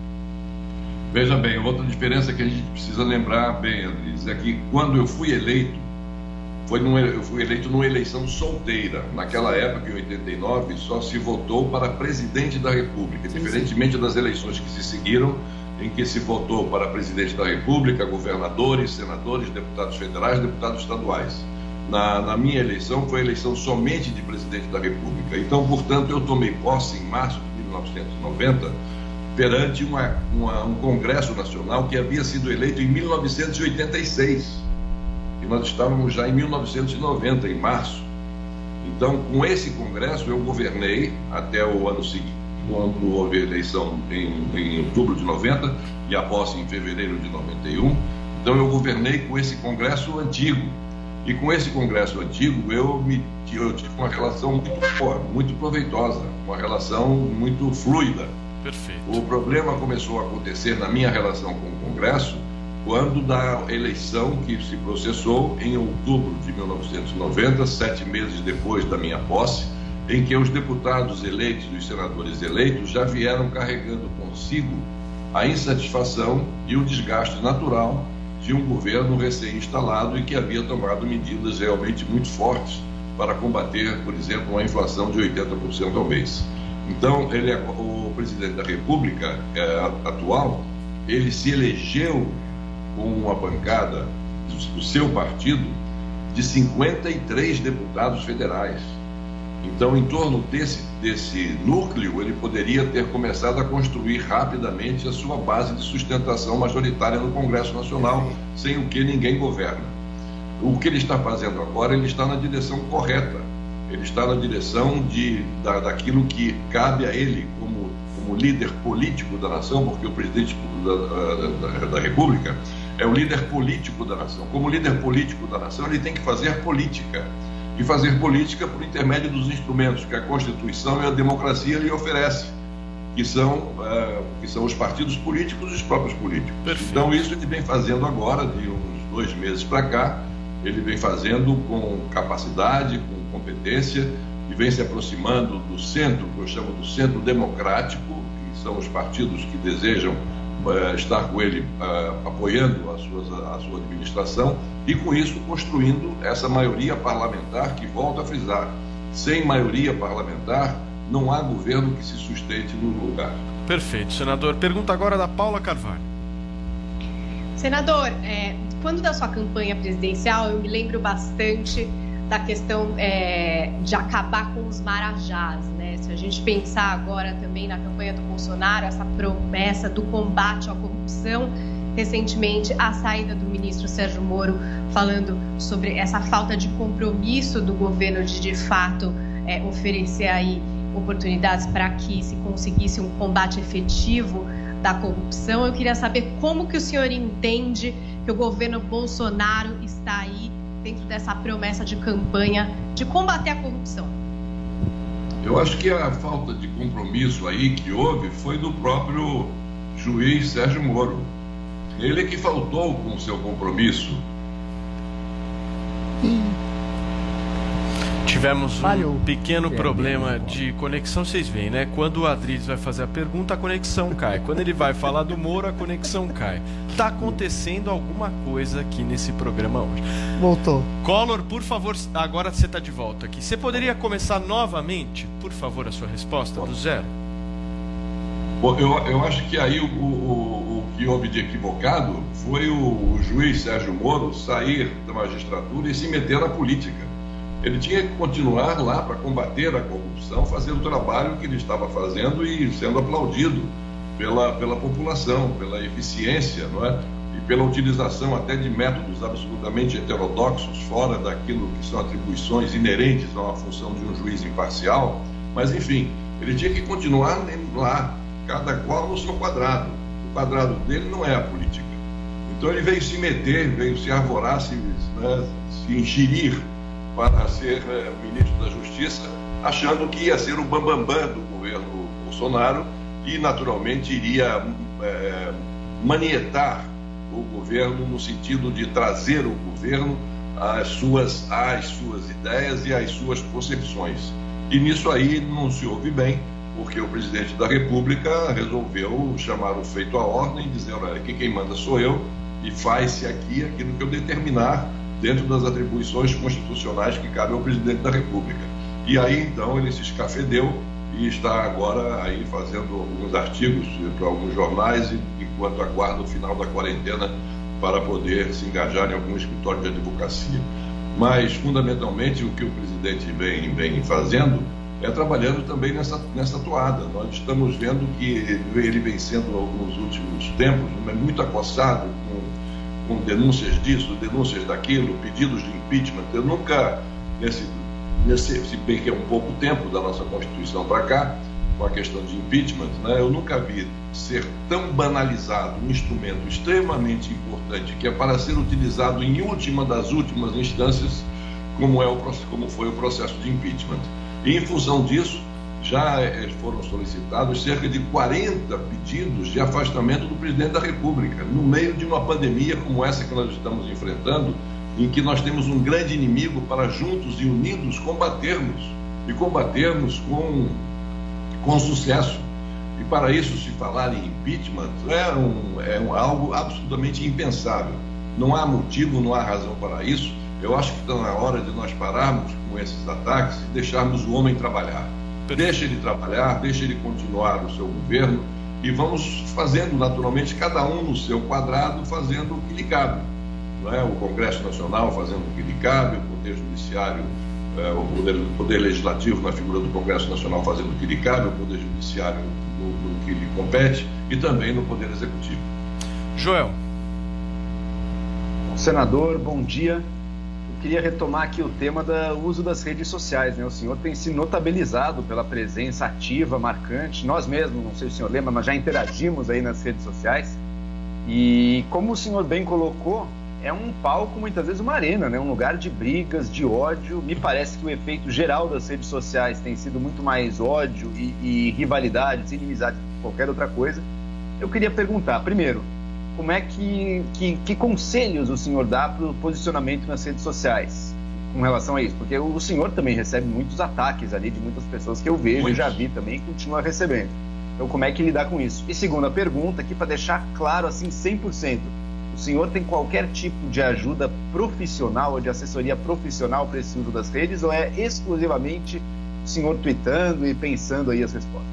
Veja bem, outra diferença que a gente precisa lembrar bem, Andrés, é que quando eu fui eleito, foi numa, eu fui eleito numa eleição solteira. Naquela época, em oitenta e nove, só se votou para presidente da República, sim, diferentemente sim. das eleições que se seguiram, em que se votou para presidente da República, governadores, senadores, deputados federais, deputados estaduais. Na, na minha eleição, foi a eleição somente de presidente da República. Então, portanto, eu tomei posse em março de mil novecentos e noventa, perante uma, uma, um Congresso Nacional que havia sido eleito em mil novecentos e oitenta e seis. E nós estávamos já em mil novecentos e noventa, em março. Então, com esse Congresso, eu governei até o ano seguinte, quando houve a eleição em, em outubro de noventa e a posse em fevereiro de noventa e um. Então, eu governei com esse Congresso antigo. E com esse Congresso antigo, eu, me, eu tive uma relação muito boa, muito proveitosa, uma relação muito fluida. Perfeito. O problema começou a acontecer na minha relação com o Congresso quando da eleição que se processou em outubro de mil novecentos e noventa, sete meses depois da minha posse, em que os deputados eleitos e os senadores eleitos já vieram carregando consigo a insatisfação e o desgaste natural de um governo recém-instalado e que havia tomado medidas realmente muito fortes para combater, por exemplo, uma inflação de oitenta por cento ao mês. Então, ele, o presidente da República é, atual, ele se elegeu com uma bancada do seu partido de cinquenta e três deputados federais. Então, em torno desse, desse núcleo, ele poderia ter começado a construir rapidamente a sua base de sustentação majoritária no Congresso Nacional, sem o que ninguém governa. O que ele está fazendo agora, ele está na direção correta. Ele está na direção de, da, daquilo que cabe a ele como, como líder político da nação, porque o presidente da, da, da República é o líder político da nação. Como líder político da nação, ele tem que fazer política. E fazer política por intermédio dos instrumentos que a Constituição e a democracia lhe oferecem, que são, uh, que são os partidos políticos e os próprios políticos. Perfeito. Então, isso ele vem fazendo agora, de uns dois meses para cá, ele vem fazendo com capacidade, com competência, e vem se aproximando do centro, que eu chamo do centro democrático, que são os partidos que desejam uh, estar com ele uh, apoiando a, suas, a sua administração, e com isso construindo essa maioria parlamentar que, volto a frisar, sem maioria parlamentar não há governo que se sustente no lugar. Perfeito, senador. Pergunta agora da Paula Carvalho. Senador, é, quando da sua campanha presidencial, eu me lembro bastante da questão é, de acabar com os marajás, né? Se a gente pensar agora também na campanha do Bolsonaro, essa promessa do combate à corrupção, recentemente a saída do ministro Sérgio Moro falando sobre essa falta de compromisso do governo de, de fato, é, oferecer aí oportunidades para que se conseguisse um combate efetivo da corrupção. Eu queria saber como que o senhor entende que o governo Bolsonaro está aí dentro dessa promessa de campanha de combater a corrupção. Eu acho que a falta de compromisso aí que houve foi do próprio juiz Sérgio Moro. Ele que faltou com o seu compromisso. Tivemos um Valeu. pequeno é, problema é, de conexão, vocês veem, né? Quando o Adriles vai fazer a pergunta, a conexão cai. Quando ele vai falar do Moro, a conexão cai. Tá acontecendo alguma coisa aqui nesse programa hoje. Voltou. Collor, por favor, agora você tá de volta aqui. Você poderia começar novamente, por favor, a sua resposta do zero? Bom, eu, eu acho que aí o, o, o que houve de equivocado foi o, o juiz Sérgio Moro sair da magistratura e se meter na política. Ele tinha que continuar lá para combater a corrupção, fazer o trabalho que ele estava fazendo e sendo aplaudido pela, pela população, pela eficiência, não é? E pela utilização até de métodos absolutamente heterodoxos, fora daquilo que são atribuições inerentes a uma função de um juiz imparcial. Mas, enfim, ele tinha que continuar lá, cada qual no seu quadrado. O quadrado dele não é a política. Então ele veio se meter, veio se arvorar, se, né, se enxerir para ser é, ministro da Justiça, achando que ia ser o bambambam do governo Bolsonaro e, naturalmente, iria é, manietar o governo no sentido de trazer o governo às suas, às suas ideias e às suas concepções. E nisso aí não se ouve bem, porque o presidente da República resolveu chamar o feito à ordem e dizer, olha, que quem manda sou eu e faz-se aqui aquilo que eu determinar dentro das atribuições constitucionais que cabem ao presidente da República. E aí, então, ele se escafedeu e está agora aí fazendo alguns artigos para alguns jornais, enquanto aguarda o final da quarentena para poder se engajar em algum escritório de advocacia. Mas, fundamentalmente, o que o presidente vem, vem fazendo é trabalhando também nessa, nessa toada. Nós estamos vendo que ele vem sendo, nos últimos tempos, muito acossado com, com denúncias disso, denúncias daquilo, pedidos de impeachment. Eu nunca, nesse, nesse, se bem que é um pouco tempo da nossa Constituição para cá, com a questão de impeachment, né, eu nunca vi ser tão banalizado um instrumento extremamente importante, que é para ser utilizado em última das últimas instâncias, como, é o, como foi o processo de impeachment. E, em função disso, já foram solicitados cerca de quarenta pedidos de afastamento do presidente da República, no meio de uma pandemia como essa que nós estamos enfrentando, em que nós temos um grande inimigo para juntos e unidos combatermos, e combatermos com, com sucesso. E para isso, se falar em impeachment, é, um, é um, algo absolutamente impensável. Não há motivo, não há razão para isso. Eu acho que está na hora de nós pararmos com esses ataques e deixarmos o homem trabalhar. Deixa ele trabalhar, deixa ele continuar o seu governo e vamos fazendo naturalmente, cada um no seu quadrado, fazendo o que lhe cabe. Não é? O Congresso Nacional fazendo o que lhe cabe, o Poder Judiciário, é, o poder, o poder Legislativo na figura do Congresso Nacional fazendo o que lhe cabe, o Poder Judiciário no, no que lhe compete e também no Poder Executivo. Joel. Senador, bom dia. Queria retomar aqui o tema do uso das redes sociais, né? O senhor tem se notabilizado pela presença ativa, marcante. Nós mesmos, não sei se o senhor lembra, mas já interagimos aí nas redes sociais. E como o senhor bem colocou, é um palco, muitas vezes uma arena, né? Um lugar de brigas, de ódio. Me parece que o efeito geral das redes sociais tem sido muito mais ódio e, e rivalidades, inimizades, qualquer outra coisa. Eu queria perguntar, primeiro, como é que, que, que conselhos o senhor dá para o posicionamento nas redes sociais com relação a isso? Porque o senhor também recebe muitos ataques ali de muitas pessoas que eu vejo e já vi também e continua recebendo. Então, como é que lidar com isso? E segunda pergunta, aqui para deixar claro assim cem por cento, o senhor tem qualquer tipo de ajuda profissional ou de assessoria profissional para esse uso das redes ou é exclusivamente o senhor tweetando e pensando aí as respostas?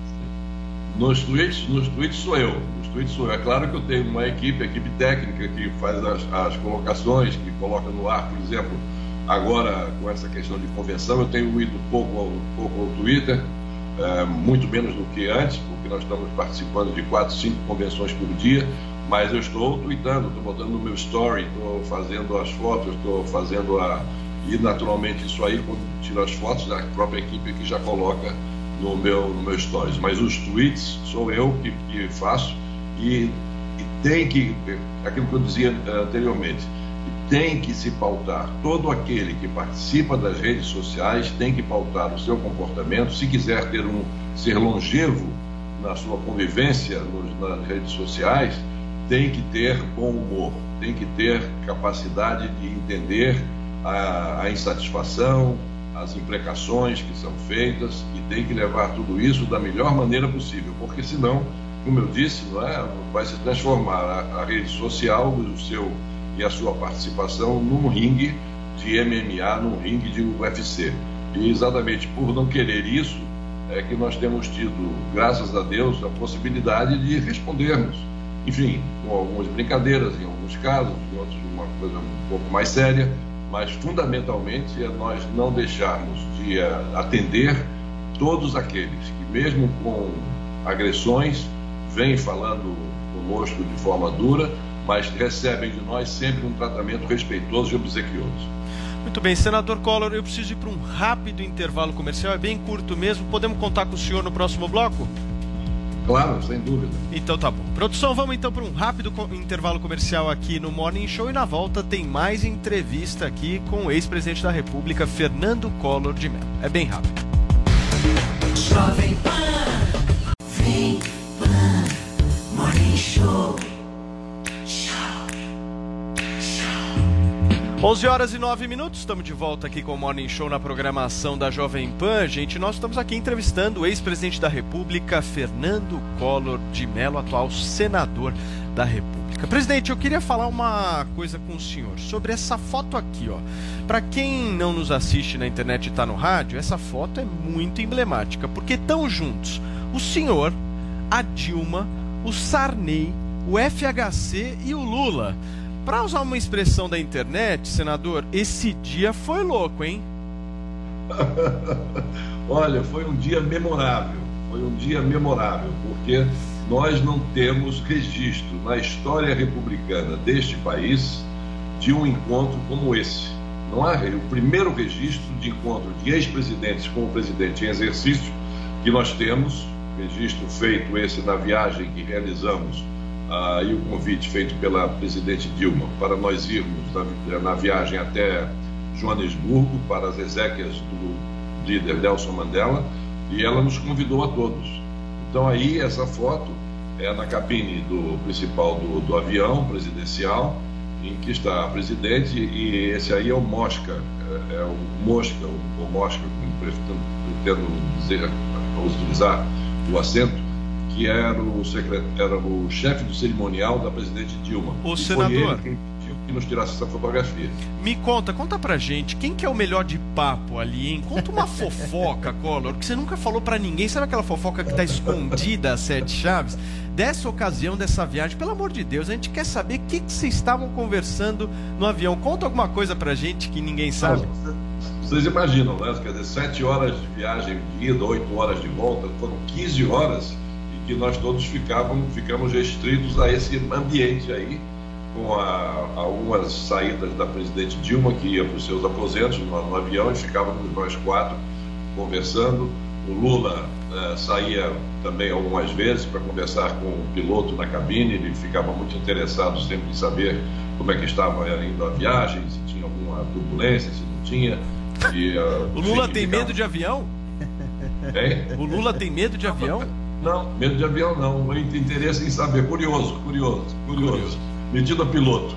Nos tweets, nos tweets sou eu. Nos tweets sou eu. É claro que eu tenho uma equipe, equipe técnica que faz as, as colocações, que coloca no ar, por exemplo, agora com essa questão de convenção, eu tenho ido pouco ao, pouco ao Twitter, é, muito menos do que antes, porque nós estamos participando de quatro, cinco convenções por dia, mas eu estou tweetando, estou botando no meu story, estou fazendo as fotos, estou fazendo a... E naturalmente isso aí, quando tiro as fotos, a própria equipe que já coloca no meu, no meu stories, mas os tweets sou eu que, que faço e, e tem que, aquilo que eu dizia anteriormente, tem que se pautar, todo aquele que participa das redes sociais tem que pautar o seu comportamento, se quiser ter um, ser longevo na sua convivência nos, nas redes sociais, tem que ter bom humor, tem que ter capacidade de entender a, a insatisfação, as imprecações que são feitas e tem que levar tudo isso da melhor maneira possível, porque senão, como eu disse, não é, vai se transformar a, a rede social o seu, e a sua participação num ringue de M M A, num ringue de U F C. E exatamente por não querer isso, é que nós temos tido, graças a Deus, a possibilidade de respondermos, enfim, com algumas brincadeiras em alguns casos, em outros uma coisa um pouco mais séria, mas fundamentalmente é nós não deixarmos de uh, atender todos aqueles que, mesmo com agressões, vêm falando conosco de forma dura, mas recebem de nós sempre um tratamento respeitoso e obsequioso. Muito bem, senador Collor, eu preciso ir para um rápido intervalo comercial, é bem curto mesmo, podemos contar com o senhor no próximo bloco? Claro, sem dúvida. Então tá bom. Produção, vamos então para um rápido intervalo comercial aqui no Morning Show e na volta tem mais entrevista aqui com o ex-presidente da República, Fernando Collor de Mello. É bem rápido. Jovem Pan, vem Pan, Morning Show. onze horas e nove minutos, estamos de volta aqui com o Morning Show na programação da Jovem Pan. Gente, nós estamos aqui entrevistando o ex-presidente da República, Fernando Collor de Mello, atual senador da República. Presidente, eu queria falar uma coisa com o senhor sobre essa foto aqui, ó. Para quem não nos assiste na internet e está no rádio, essa foto é muito emblemática, porque estão juntos o senhor, a Dilma, o Sarney, o F H C e o Lula. para usar uma expressão da internet, senador, esse dia foi louco, hein? Olha, foi um dia memorável, foi um dia memorável, porque nós não temos registro na história republicana deste país de um encontro como esse. Não há o primeiro registro de encontro de ex-presidentes com o presidente em exercício que nós temos, registro feito esse na viagem que realizamos, ah, e o convite feito pela presidente Dilma para nós irmos na, na viagem até Joanesburgo para as exéquias do líder Nelson Mandela, e ela nos convidou a todos. Então aí essa foto é na cabine do principal do, do avião presidencial, em que está a presidente, e esse aí é o Mosca, é, é o Mosca, o, o Mosca, pretendo dizer, utilizar o acento, que era o, secret... era o chefe do cerimonial da presidente Dilma. O e senador, foi ele quem pediu que nos tirasse essa fotografia. Me conta, conta pra gente, quem que é o melhor de papo ali, hein? Conta uma fofoca, Collor, que você nunca falou pra ninguém. Sabe aquela fofoca que tá escondida às sete chaves? Dessa ocasião, dessa viagem, pelo amor de Deus, a gente quer saber o que, que vocês estavam conversando no avião. Conta alguma coisa pra gente que ninguém sabe. Vocês imaginam, né? Quer dizer, sete horas de viagem de ida, oito horas de volta, foram quinze horas em que nós todos ficávamos, ficamos restritos a esse ambiente aí, com a, algumas saídas da presidente Dilma, que ia para os seus aposentos no, no avião, e ficávamos nós quatro conversando. O Lula eh, saía também algumas vezes para conversar com o piloto na cabine, ele ficava muito interessado sempre em saber como é que estava indo a viagem, se tinha alguma turbulência, se não tinha. E, uh, o Lula enfim, tem ficava... medo de avião? Hein? O Lula tem medo de avião? Não, medo de avião não, muito interesse em saber, curioso, curioso, curioso, curioso. Metido a piloto.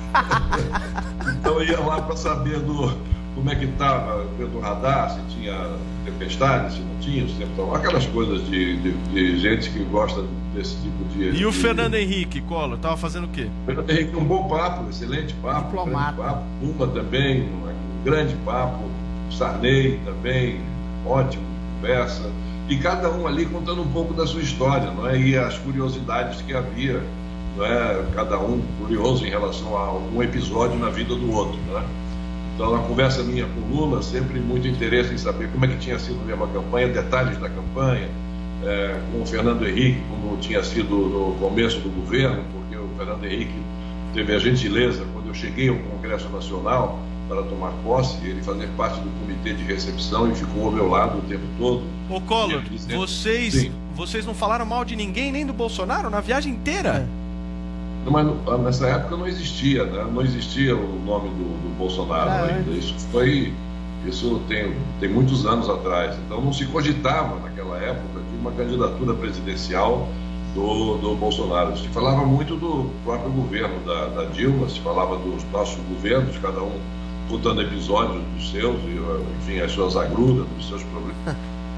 Então eu ia lá para saber do, como é que estava do radar, se tinha tempestade, se não tinha, se tempo, aquelas coisas de, de, de gente que gosta desse tipo de... E de, o Fernando Henrique, Collor, estava fazendo o quê? O Fernando Henrique, um bom papo, excelente papo, diplomata. Papo, Puma também, um grande papo, Sarney também, ótimo, conversa, e cada um ali contando um pouco da sua história, não é? E as curiosidades que havia, não é? Cada um curioso em relação a algum episódio na vida do outro, não é? Então, na conversa minha com o Lula, sempre muito interesse em saber como é que tinha sido mesmo a campanha, detalhes da campanha, é, com o Fernando Henrique, como tinha sido no começo do governo, porque o Fernando Henrique teve a gentileza, quando eu cheguei ao Congresso Nacional para tomar posse, ele fazer parte do comitê de recepção e ficou ao meu lado o tempo todo. Ô Collor, vocês, vocês não falaram mal de ninguém, nem do Bolsonaro, na viagem inteira? Não, mas nessa época não existia, né? Não existia o nome do, do Bolsonaro ah, ainda. É. Isso foi, isso tem, tem muitos anos atrás. Então não se cogitava naquela época de uma candidatura presidencial do, do Bolsonaro. Se falava muito do próprio governo da, da Dilma, se falava dos nossos governos, cada um contando episódios dos seus, e, enfim, as suas agruras, dos seus problemas.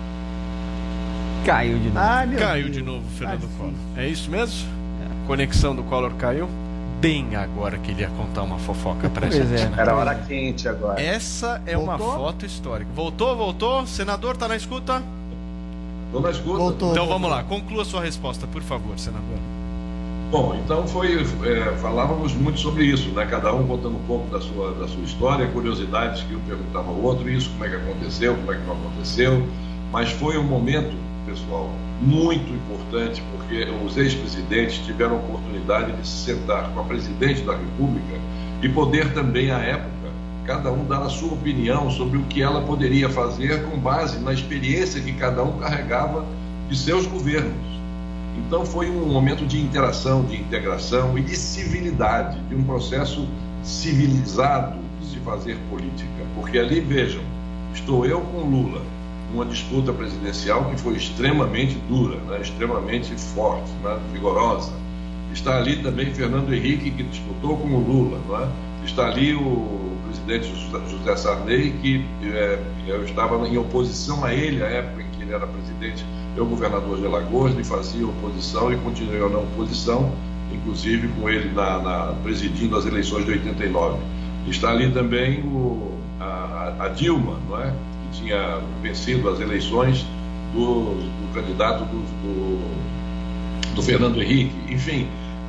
Caiu de novo. Ah, caiu de novo, Fernando ah, Collor. É isso mesmo? É. Conexão do Collor caiu? Bem agora que ele ia contar uma fofoca pra pois gente. É. Né? Era hora quente agora. Essa é voltou? Uma foto histórica. Voltou, voltou? Senador, tá na escuta? Tô na escuta. Voltou, então voltou. Vamos lá, conclua sua resposta, por favor, senador. Bom, então foi, é, falávamos muito sobre isso, né? Cada um contando um pouco da sua, da sua história, curiosidades que um perguntava ao outro, isso, como é que aconteceu, como é que não aconteceu, mas foi um momento, pessoal, muito importante, porque os ex-presidentes tiveram a oportunidade de se sentar com a presidente da República e poder também, à época, cada um dar a sua opinião sobre o que ela poderia fazer com base na experiência que cada um carregava de seus governos. Então foi um momento de interação, de integração e de civilidade, de um processo civilizado de se fazer política. Porque ali, vejam, estou eu com Lula, numa disputa presidencial que foi extremamente dura, né? Extremamente forte, né? Vigorosa. Está ali também Fernando Henrique, que disputou com o Lula, não é? Está ali o presidente José Sarney, que é, eu estava em oposição a ele, à época em que ele era presidente, eu governador de Alagoas, lhe fazia oposição e continuei na oposição, inclusive com ele na, na, presidindo as eleições de oitenta e nove. Está ali também o, a, a Dilma, não é? Que tinha vencido as eleições do, do candidato do, do, do Fernando Henrique. Enfim,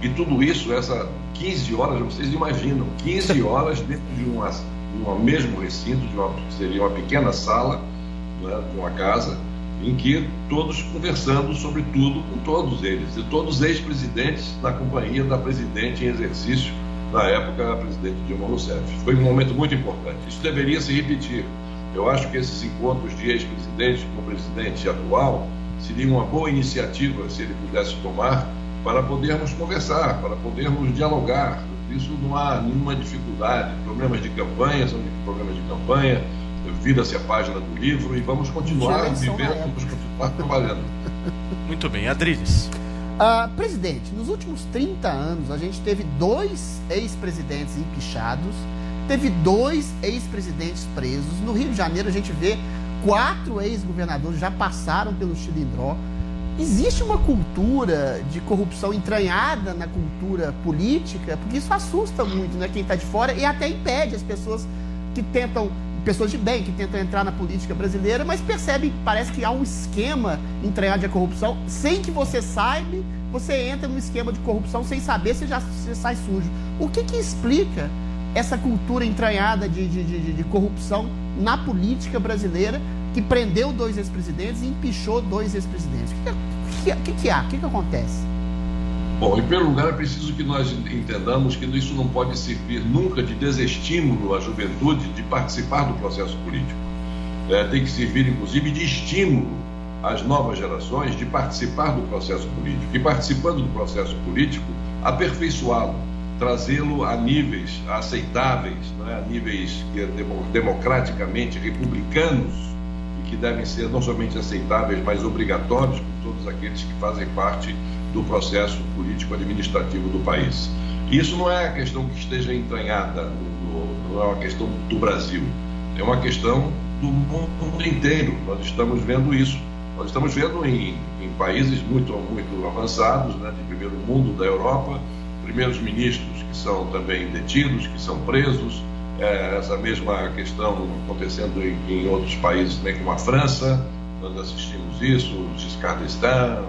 E tudo isso, essa quinze horas, vocês imaginam, quinze horas dentro de uma, um mesmo recinto, de uma, seria uma pequena sala, né, de uma casa, em que todos conversando sobre tudo com todos eles, e todos ex-presidentes na companhia da presidente em exercício, na época, a presidente Dilma Rousseff. Foi um momento muito importante. Isso deveria se repetir. Eu acho que esses encontros de ex-presidente com o presidente atual seria uma boa iniciativa, se ele pudesse tomar, para podermos conversar, para podermos dialogar. Isso não há nenhuma dificuldade. Problemas de campanha são problemas de campanha, vira-se a página do livro e vamos continuar vivendo, vamos continuar trabalhando. Muito bem, Adriles. Uh, presidente, nos últimos trinta anos a gente teve dois ex-presidentes empichados, teve dois ex-presidentes presos. No Rio de Janeiro a gente vê quatro ex-governadores já passaram pelo Chilindró. Existe uma cultura de corrupção entranhada na cultura política, porque isso assusta muito, né, quem está de fora, e até impede as pessoas que tentam, pessoas de bem, que tentam entrar na política brasileira, mas percebem, parece que há um esquema entranhado de corrupção, sem que você saiba, você entra num esquema de corrupção sem saber, você já você sai sujo. O que que explica essa cultura entranhada de, de, de, de corrupção na política brasileira, que prendeu dois ex-presidentes e empichou dois ex-presidentes? O que, que, que, que há? O que, que acontece? Bom, em primeiro lugar, é preciso que nós entendamos que isso não pode servir nunca de desestímulo à juventude de participar do processo político. É, tem que servir, inclusive, de estímulo às novas gerações de participar do processo político. E participando do processo político, aperfeiçoá-lo, trazê-lo a níveis aceitáveis, né, a níveis democraticamente republicanos, que devem ser não somente aceitáveis, mas obrigatórios por todos aqueles que fazem parte do processo político-administrativo do país. Isso não é a questão que esteja entranhada, no, não é uma questão do Brasil, é uma questão do mundo inteiro. Nós estamos vendo isso. Nós estamos vendo em, em países muito, muito avançados, né, de primeiro mundo da Europa, primeiros ministros que são também detidos, que são presos. É, essa mesma questão acontecendo em, em outros países, né, como a França, nós assistimos isso, o Giscard d'Estaing,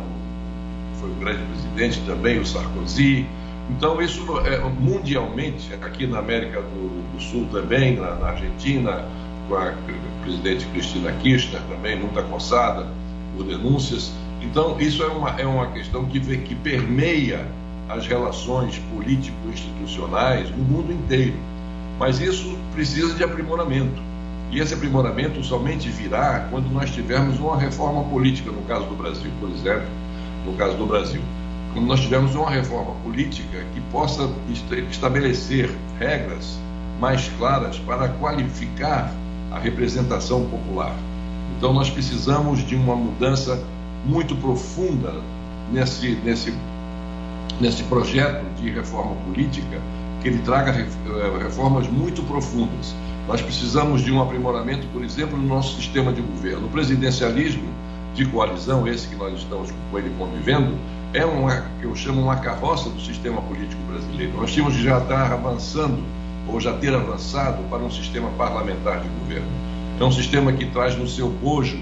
foi um grande presidente também, o Sarkozy. Então isso é, mundialmente, aqui na América do, do Sul também, na, na Argentina, com a presidente Cristina Kirchner também, muito acossada por denúncias. Então isso é uma, é uma questão que, que permeia as relações político-institucionais no mundo inteiro. Mas isso precisa de aprimoramento. E esse aprimoramento somente virá quando nós tivermos uma reforma política, no caso do Brasil, por exemplo, no caso do Brasil. Quando nós tivermos uma reforma política que possa estabelecer regras mais claras para qualificar a representação popular. Então nós precisamos de uma mudança muito profunda nesse, nesse, nesse projeto de reforma política, que ele traga reformas muito profundas. Nós precisamos de um aprimoramento, por exemplo, no nosso sistema de governo. O presidencialismo de coalizão, esse que nós estamos com ele convivendo, é uma, que eu chamo uma carroça do sistema político brasileiro. Nós tínhamos de já estar avançando, ou já ter avançado, para um sistema parlamentar de governo. É um sistema que traz no seu bojo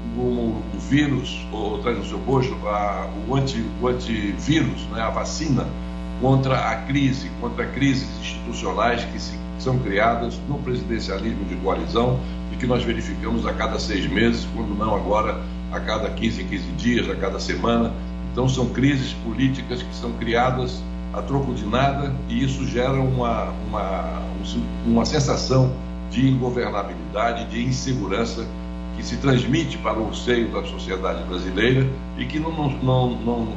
o, o vírus, ou traz no seu bojo a, o, anti, o antivírus, né, a vacina, contra a crise, contra crises institucionais que, se, que são criadas no presidencialismo de coalizão e que nós verificamos a cada seis meses, quando não agora a cada quinze, quinze dias, a cada semana. Então são crises políticas que são criadas a troco de nada e isso gera uma, uma, uma sensação de ingovernabilidade, de insegurança que se transmite para o seio da sociedade brasileira e que não, não, não, não,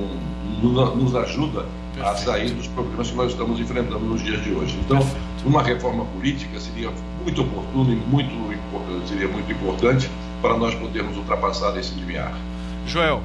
não, não nos ajuda a sair dos problemas que nós estamos enfrentando nos dias de hoje. Então, uma reforma política seria muito oportuna e muito, seria muito importante para nós podermos ultrapassar esse limiar. Joel.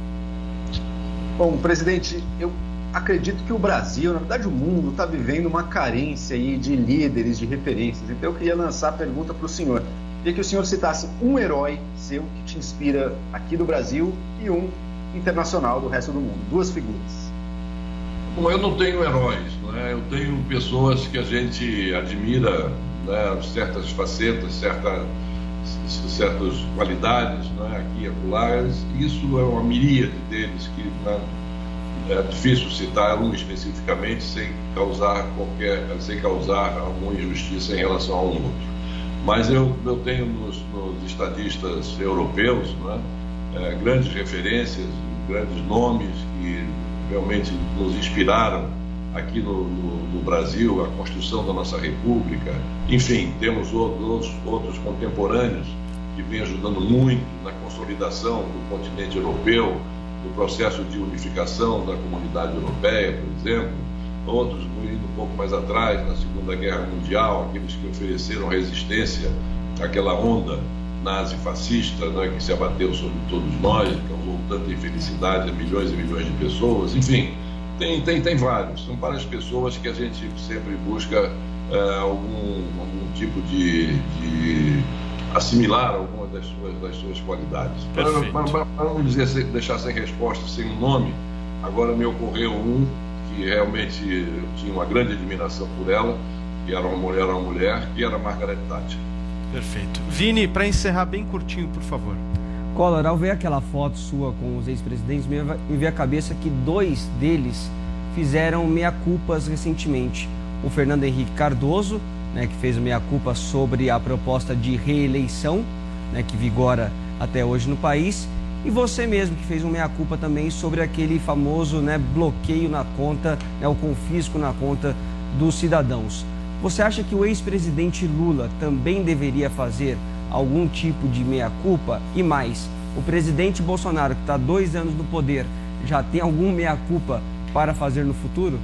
Bom, presidente, eu acredito que o Brasil, na verdade o mundo, está vivendo uma carência aí de líderes, de referências. Então eu queria lançar a pergunta para o senhor. Queria que o senhor citasse um herói seu que te inspira aqui do Brasil e um internacional do resto do mundo. Duas figuras. Bom, eu não tenho heróis, né? Eu tenho pessoas que a gente admira, né? Certas facetas, certas, certas qualidades, né? Aqui e acolá. Isso é uma miríade deles que, né? é difícil citar um especificamente sem causar qualquer, sem causar alguma injustiça em relação a um outro. Mas eu, eu tenho nos, nos estadistas europeus, né, é, grandes referências, grandes nomes que realmente nos inspiraram aqui no, no, no Brasil, a construção da nossa república. Enfim, temos outros, outros contemporâneos que vêm ajudando muito na consolidação do continente europeu, no processo de unificação da comunidade europeia, por exemplo. Outros, indo um pouco mais atrás, na Segunda Guerra Mundial, aqueles que ofereceram resistência àquela onda nazi-fascista, né, que se abateu sobre todos nós, que causou tanta infelicidade a milhões e milhões de pessoas. Enfim, tem, tem, tem vários. São várias pessoas que a gente sempre busca é, algum, algum tipo de, de assimilar algumas das suas, das suas qualidades. Para, para, para não dizer, deixar sem resposta, sem um nome, agora me ocorreu um que realmente eu tinha uma grande admiração por ela, que era uma mulher, uma mulher, que era Margaret Thatcher. Perfeito. Vini, para encerrar bem curtinho, por favor. Collor, ao ver aquela foto sua com os ex-presidentes, me veio à cabeça que dois deles fizeram meia-culpas recentemente. O Fernando Henrique Cardoso, né, que fez meia-culpa sobre a proposta de reeleição, né, que vigora até hoje no país, e você mesmo, que fez um meia-culpa também sobre aquele famoso, né, bloqueio na conta, né, o confisco na conta dos cidadãos. Você acha que o ex-presidente Lula também deveria fazer algum tipo de meia-culpa? E mais, o presidente Bolsonaro, que está dois anos no poder, já tem algum meia-culpa para fazer no futuro?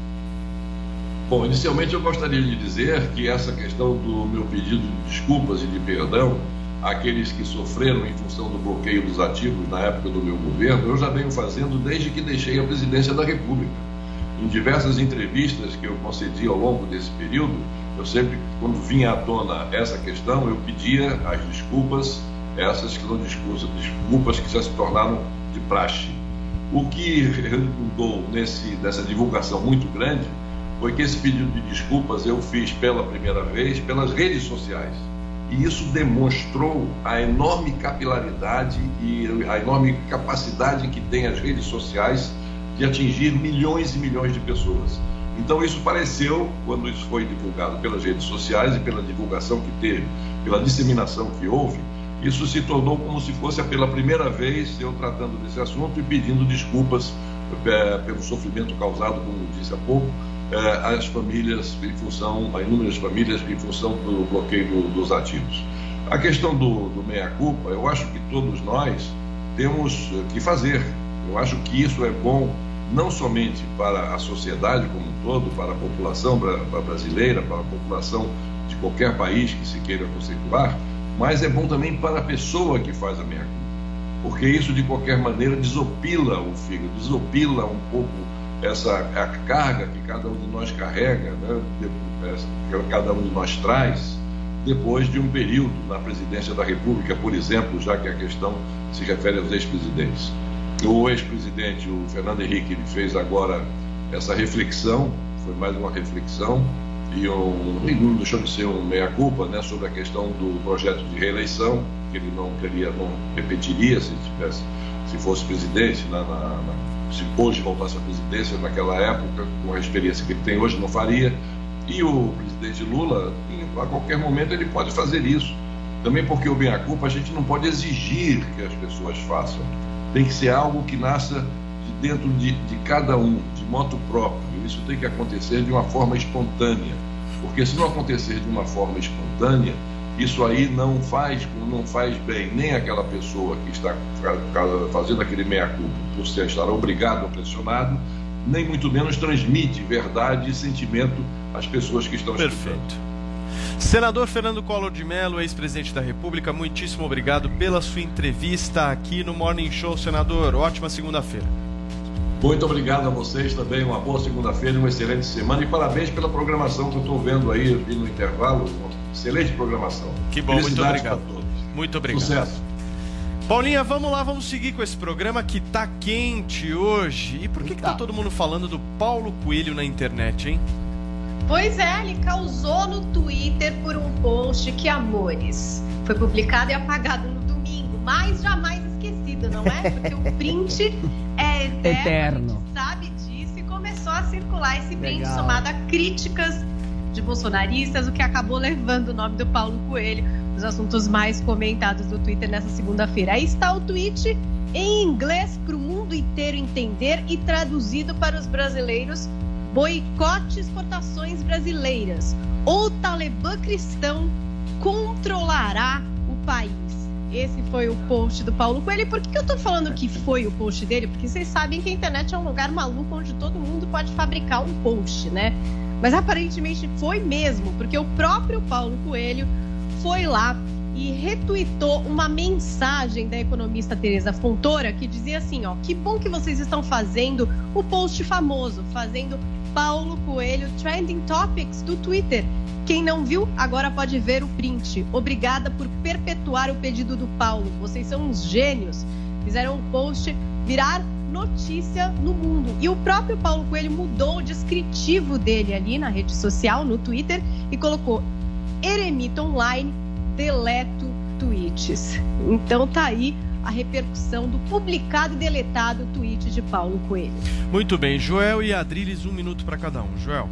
Bom, inicialmente eu gostaria de dizer que essa questão do meu pedido de desculpas e de perdão àqueles que sofreram em função do bloqueio dos ativos na época do meu governo, eu já venho fazendo desde que deixei a presidência da República. Em diversas entrevistas que eu concedi ao longo desse período, eu sempre, quando vinha à tona essa questão, eu pedia as desculpas, essas que são desculpas, desculpas que já se tornaram de praxe. O que resultou nesse, nessa divulgação muito grande foi que esse pedido de desculpas eu fiz pela primeira vez pelas redes sociais. E isso demonstrou a enorme capilaridade e a enorme capacidade que tem as redes sociais de atingir milhões e milhões de pessoas. Então isso pareceu, quando isso foi divulgado pelas redes sociais e pela divulgação que teve, pela disseminação que houve, isso se tornou como se fosse pela primeira vez eu tratando desse assunto e pedindo desculpas é, pelo sofrimento causado, como disse há pouco, é, às famílias em função, a inúmeras famílias em função do bloqueio do, dos ativos. A questão do, do meia-culpa, eu acho que todos nós temos que fazer. Eu acho que isso é bom não somente para a sociedade como um todo, para a população brasileira, para a população de qualquer país que se queira conceituar, mas é bom também para a pessoa que faz a meia-culpa, porque isso de qualquer maneira desopila o fígado, desopila um pouco essa a carga que cada um de nós carrega, né, que cada um de nós traz, depois de um período na presidência da República, por exemplo, já que a questão se refere aos ex-presidentes. O ex-presidente, o Fernando Henrique, ele fez agora essa reflexão, foi mais uma reflexão, e um, não deixou de ser um meia-culpa, né, sobre a questão do projeto de reeleição, que ele não queria, não repetiria se tivesse, se fosse presidente, na, na, na, se hoje voltasse à presidência naquela época, com a experiência que ele tem hoje, não faria. E o presidente Lula, a qualquer momento, ele pode fazer isso. Também porque o meia-culpa a gente não pode exigir que as pessoas façam. Tem que ser algo que nasça de dentro de, de cada um, de moto próprio. Isso tem que acontecer de uma forma espontânea. Porque se não acontecer de uma forma espontânea, isso aí não faz, não faz bem nem aquela pessoa que está fazendo aquele meia-culpa por ser, estar obrigado ou pressionado, nem muito menos transmite verdade e sentimento às pessoas que estão Perfeito. escutando. Senador Fernando Collor de Mello, ex-presidente da República, muitíssimo obrigado pela sua entrevista aqui no Morning Show, senador. Ótima segunda-feira. Muito obrigado a vocês também, uma boa segunda-feira e uma excelente semana. E parabéns pela programação que eu estou vendo aí no intervalo, uma excelente programação. Que bom, muito obrigado. Muito obrigado. Sucesso. Paulinha, vamos lá, vamos seguir com esse programa que tá quente hoje. E por que, que tá todo mundo falando do Paulo Coelho na internet, hein? Pois é, ele causou no Twitter por um post que, amores, foi publicado e apagado no domingo, mas jamais esquecido, não é? Porque o print é eterno, eterno. A gente sabe disso. circular esse print Legal. somado a críticas de bolsonaristas, o que acabou levando o nome do Paulo Coelho, os assuntos mais comentados do Twitter nessa segunda-feira. Aí está o tweet em inglês para o mundo inteiro entender e traduzido para os brasileiros: boicote exportações brasileiras. O Talibã cristão controlará o país. Esse foi o post do Paulo Coelho. E por que que eu tô falando que foi o post dele? Porque vocês sabem que a internet é um lugar maluco onde todo mundo pode fabricar um post, né? Mas aparentemente foi mesmo, porque o próprio Paulo Coelho foi lá e retuitou uma mensagem da economista Teresa Fontoura, que dizia assim, ó: que bom que vocês estão fazendo o post famoso, fazendo Paulo Coelho Trending Topics do Twitter. Quem não viu, agora pode ver o print. Obrigada por perpetuar o pedido do Paulo. Vocês são uns gênios. Fizeram o post virar notícia no mundo. E o próprio Paulo Coelho mudou o descritivo dele ali na rede social, no Twitter, e colocou: eremita online, deleto tweets. Então tá aí a repercussão do publicado e deletado tweet de Paulo Coelho. Muito bem, Joel e Adriles, um minuto para cada um. Joel.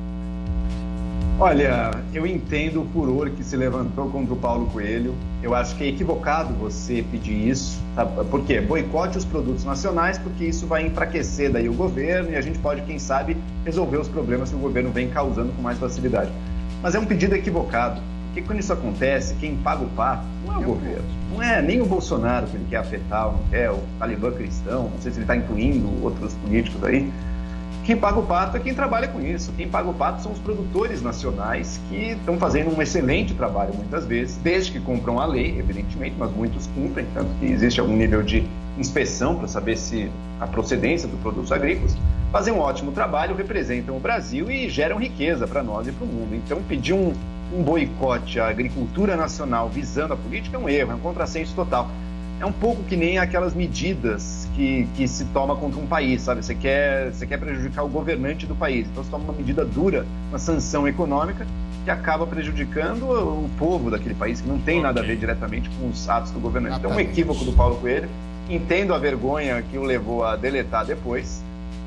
Olha, eu entendo o furor que se levantou contra o Paulo Coelho. Eu acho que é equivocado você pedir isso. Sabe? Por quê? Boicote os produtos nacionais, porque isso vai enfraquecer daí o governo e a gente pode, quem sabe, resolver os problemas que o governo vem causando com mais facilidade. Mas é um pedido equivocado, porque quando isso acontece, quem paga o pato não é o governo. Não é nem o Bolsonaro que ele quer afetar, não quer o Talibã cristão, não sei se ele está incluindo outros políticos aí. Quem paga o pato é quem trabalha com isso. Quem paga o pato são os produtores nacionais, que estão fazendo um excelente trabalho muitas vezes, desde que cumpram a lei, evidentemente, mas muitos cumprem, tanto que existe algum nível de inspeção para saber se a procedência dos produtos agrícolas. Fazem um ótimo trabalho, representam o Brasil e geram riqueza para nós e para o mundo. Então, pedir um, um boicote à agricultura nacional visando a política é um erro, é um contrassenso total. É um pouco que nem aquelas medidas que, que se toma contra um país, sabe? Você quer, você quer prejudicar o governante do país, então você toma uma medida dura, uma sanção econômica, que acaba prejudicando o povo daquele país, que não tem okay. nada a ver diretamente com os atos do governante. Então, um equívoco do Paulo Coelho. Entendo a vergonha que o levou a deletar depois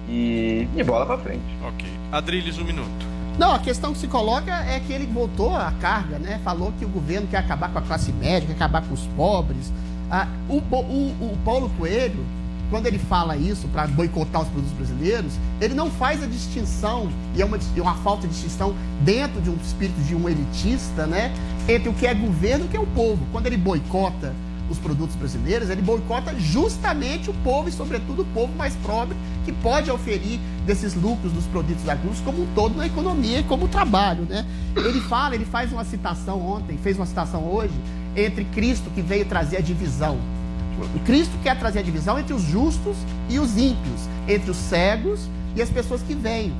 e, e bola para frente. Ok. Adriles, um minuto. Não, a questão que se coloca é que ele voltou à carga, né? Falou que o governo quer acabar com a classe média, quer acabar com os pobres. Ah, o, o, o Paulo Coelho, quando ele fala isso para boicotar os produtos brasileiros, ele não faz a distinção, e é uma, uma falta de distinção dentro de um espírito de um elitista, né? Entre o que é governo e o que é o povo. Quando ele boicota os produtos brasileiros, ele boicota justamente o povo e, sobretudo, o povo mais pobre, que pode oferir desses lucros dos produtos agrícolas como um todo na economia e como trabalho, né? Ele fala, ele faz uma citação ontem, fez uma citação hoje, entre Cristo, que veio trazer a divisão. Cristo quer trazer a divisão entre os justos e os ímpios, entre os cegos e as pessoas que veem.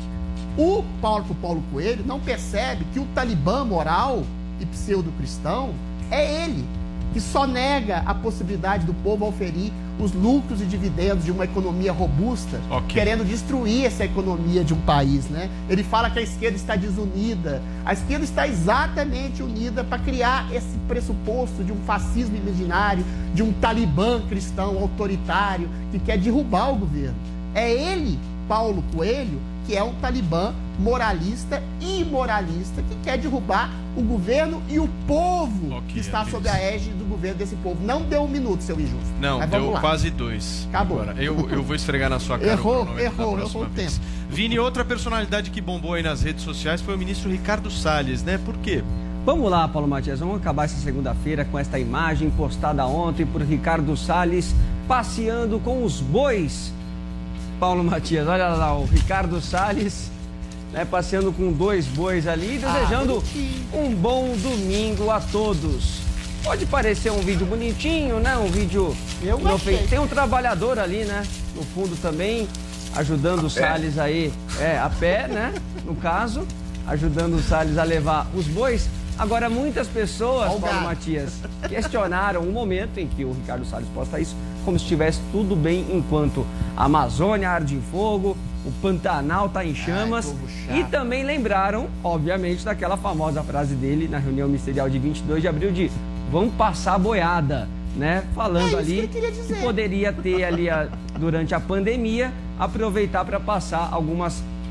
O Paulo, o Paulo Coelho não percebe que o Talibã moral e pseudo-cristão é ele, que só nega a possibilidade do povo oferir os lucros e dividendos de uma economia robusta, okay. querendo destruir essa economia de um país, né? Ele fala que a esquerda está desunida. A esquerda está exatamente unida para criar esse pressuposto de um fascismo imaginário, de um Talibã cristão autoritário que quer derrubar o governo. É ele, Paulo Coelho, que é um Talibã moralista e imoralista que quer derrubar o governo e o povo okay, que está sob a égide do governo desse povo. Não deu um minuto, seu injusto. Não, deu lá. Quase dois. Acabou. Agora, eu, eu vou esfregar na sua cara. Errou, errou, errou o tempo. Vini, outra personalidade que bombou aí nas redes sociais foi o ministro Ricardo Salles, né? Por quê? Vamos lá, Paulo Matias, vamos acabar essa segunda-feira com esta imagem postada ontem por Ricardo Salles passeando com os bois. Paulo Matias, olha lá, o Ricardo Salles, né, passeando com dois bois ali, desejando ah, um bom domingo a todos. Pode parecer um vídeo bonitinho, né? Um vídeo... Eu gostei. Tem um trabalhador ali, né? No fundo também, ajudando o Salles aí, é, a pé, né? No caso, ajudando o Salles a levar os bois. Agora, muitas pessoas, Paulo gato. Matias, questionaram o momento em que o Ricardo Salles posta isso, como se estivesse tudo bem, enquanto a Amazônia arde em fogo, o Pantanal está em chamas. Ai, e também lembraram, obviamente, daquela famosa frase dele na reunião ministerial de vinte e dois de abril de vamos passar a boiada, né? Falando é ali que, que poderia ter ali, a, durante a pandemia, aproveitar para passar algumas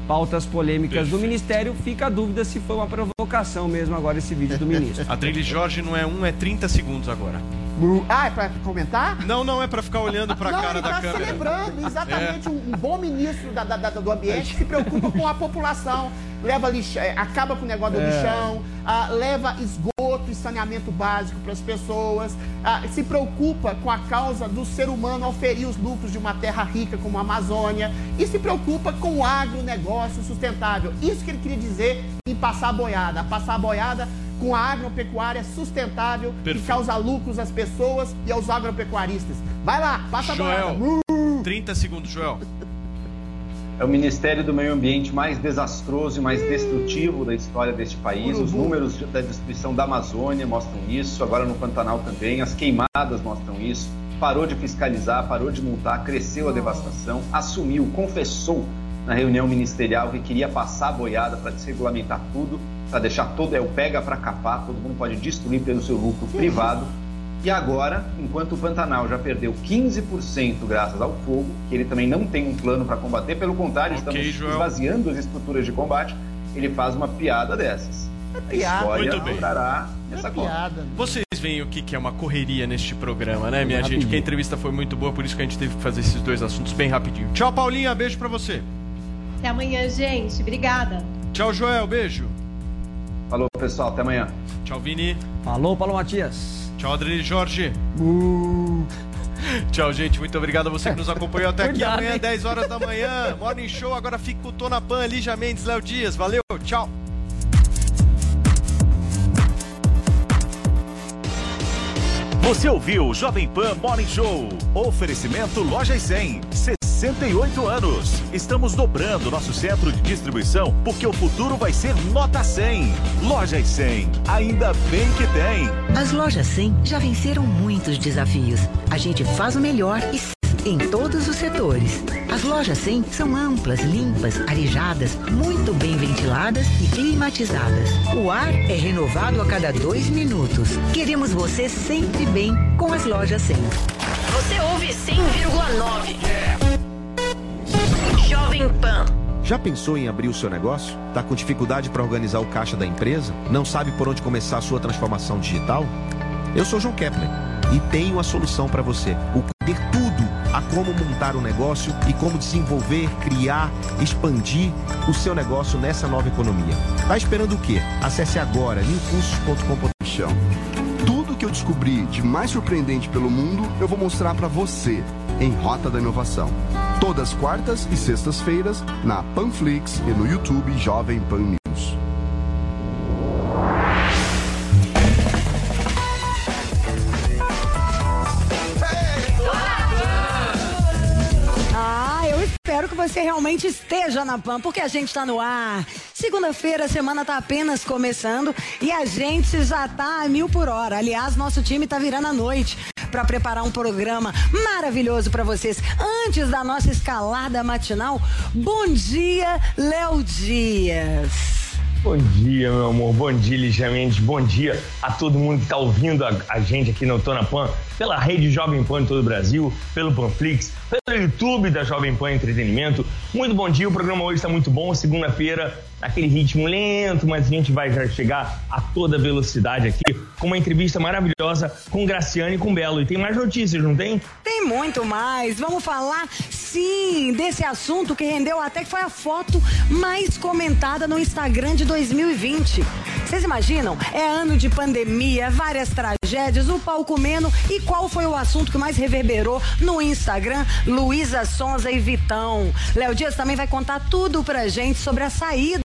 pautas polêmicas Perfeito. do Ministério. Fica a dúvida se foi uma provocação mesmo agora esse vídeo do ministro. Adrilles Jorge não é um, é trinta segundos agora. Ah, é pra comentar? Não, não, é pra ficar olhando pra não, cara ele da tá câmera. celebrando exatamente é. um, um bom ministro da, da, da, do ambiente que se preocupa com a população, leva lixo, acaba com o negócio do é. lixão, ah, leva esgoto e saneamento básico para as pessoas, ah, se preocupa com a causa do ser humano ao ferir os lucros de uma terra rica como a Amazônia e se preocupa com o agronegócio sustentável. Isso que ele queria dizer em passar a boiada. Passar a boiada com a agropecuária sustentável Perfeito. que causa lucros às pessoas e aos agropecuaristas. Vai lá, passa Joel, a boiada. Uh! trinta segundos, Joel. É o Ministério do Meio Ambiente mais desastroso e mais destrutivo da história deste país. Os números da destruição da Amazônia mostram isso, agora no Pantanal também, as queimadas mostram isso. Parou de fiscalizar, parou de multar, cresceu a devastação, assumiu, confessou na reunião ministerial que queria passar a boiada para desregulamentar tudo, para deixar todo é o pega para capar, todo mundo pode destruir pelo seu lucro privado. E agora, enquanto o Pantanal já perdeu quinze por cento graças ao fogo, que ele também não tem um plano para combater, pelo contrário, okay, estamos Joel. esvaziando as estruturas de combate, ele faz uma piada dessas. É piada. A história Muito bem. durará essa é piada. Vocês veem o que é uma correria neste programa, né, minha é gente? Porque a entrevista foi muito boa, por isso que a gente teve que fazer esses dois assuntos bem rapidinho. Tchau, Paulinha, beijo pra você. Até amanhã, gente. Obrigada. Tchau, Joel, beijo. Falou, pessoal, até amanhã. Tchau, Vini. Falou, Paulo Matias. Tchau, Adrilles Jorge. Uh. Tchau, gente. Muito obrigado a você que nos acompanhou até aqui. Amanhã, dez horas da manhã. Morning Show. Agora fica com o Tona Pan, Lígia Mendes, Léo Dias. Valeu, tchau. Você ouviu o Jovem Pan Morning Show. Oferecimento Lojas cem. sessenta e oito anos. Estamos dobrando nosso centro de distribuição porque o futuro vai ser nota cem. Lojas cem. Ainda bem que tem. As Lojas cem já venceram muitos desafios. A gente faz o melhor e em todos os setores. As Lojas cem são amplas, limpas, arejadas, muito bem ventiladas e climatizadas. O ar é renovado a cada dois minutos. Queremos você sempre bem com as Lojas cem. Você ouve cem vírgula nove. Jovem Pan. Já pensou em abrir o seu negócio? Tá com dificuldade para organizar o caixa da empresa? Não sabe por onde começar a sua transformação digital? Eu sou João Kepler e tenho a solução para você. O Poder Tudo a como montar um negócio e como desenvolver, criar, expandir o seu negócio nessa nova economia. Tá esperando o quê? Acesse agora new cursos ponto com ponto b r. Tudo que eu descobri de mais surpreendente pelo mundo, eu vou mostrar para você em Rota da Inovação. Todas quartas e sextas-feiras na Panflix e no YouTube Jovem Pan News. Espero que você realmente esteja na Pan, porque a gente tá no ar. Segunda-feira, a semana tá apenas começando e a gente já tá a mil por hora. Aliás, nosso time tá virando a noite para preparar um programa maravilhoso para vocês. Antes da nossa escalada matinal, bom dia, Léo Dias. Bom dia, meu amor. Bom dia, Lígia Mendes. Bom dia a todo mundo que tá ouvindo a, a gente aqui no Tona Pan, pela rede Jovem Pan em todo o Brasil, pelo Panflix, pelo YouTube da Jovem Pan Entretenimento. Muito bom dia, o programa hoje está muito bom. Segunda-feira, aquele ritmo lento, mas a gente vai já chegar a toda velocidade aqui com uma entrevista maravilhosa com Graciane e com Belo. E tem mais notícias, não tem? Tem muito mais. Vamos falar, sim, desse assunto que rendeu até que foi a foto mais comentada no Instagram de dois mil e vinte. Vocês imaginam? É ano de pandemia, várias tragédias, o pau comendo. E qual foi o assunto que mais reverberou no Instagram? Luísa Sonza e Vitão. Léo Dias também vai contar tudo pra gente sobre a saída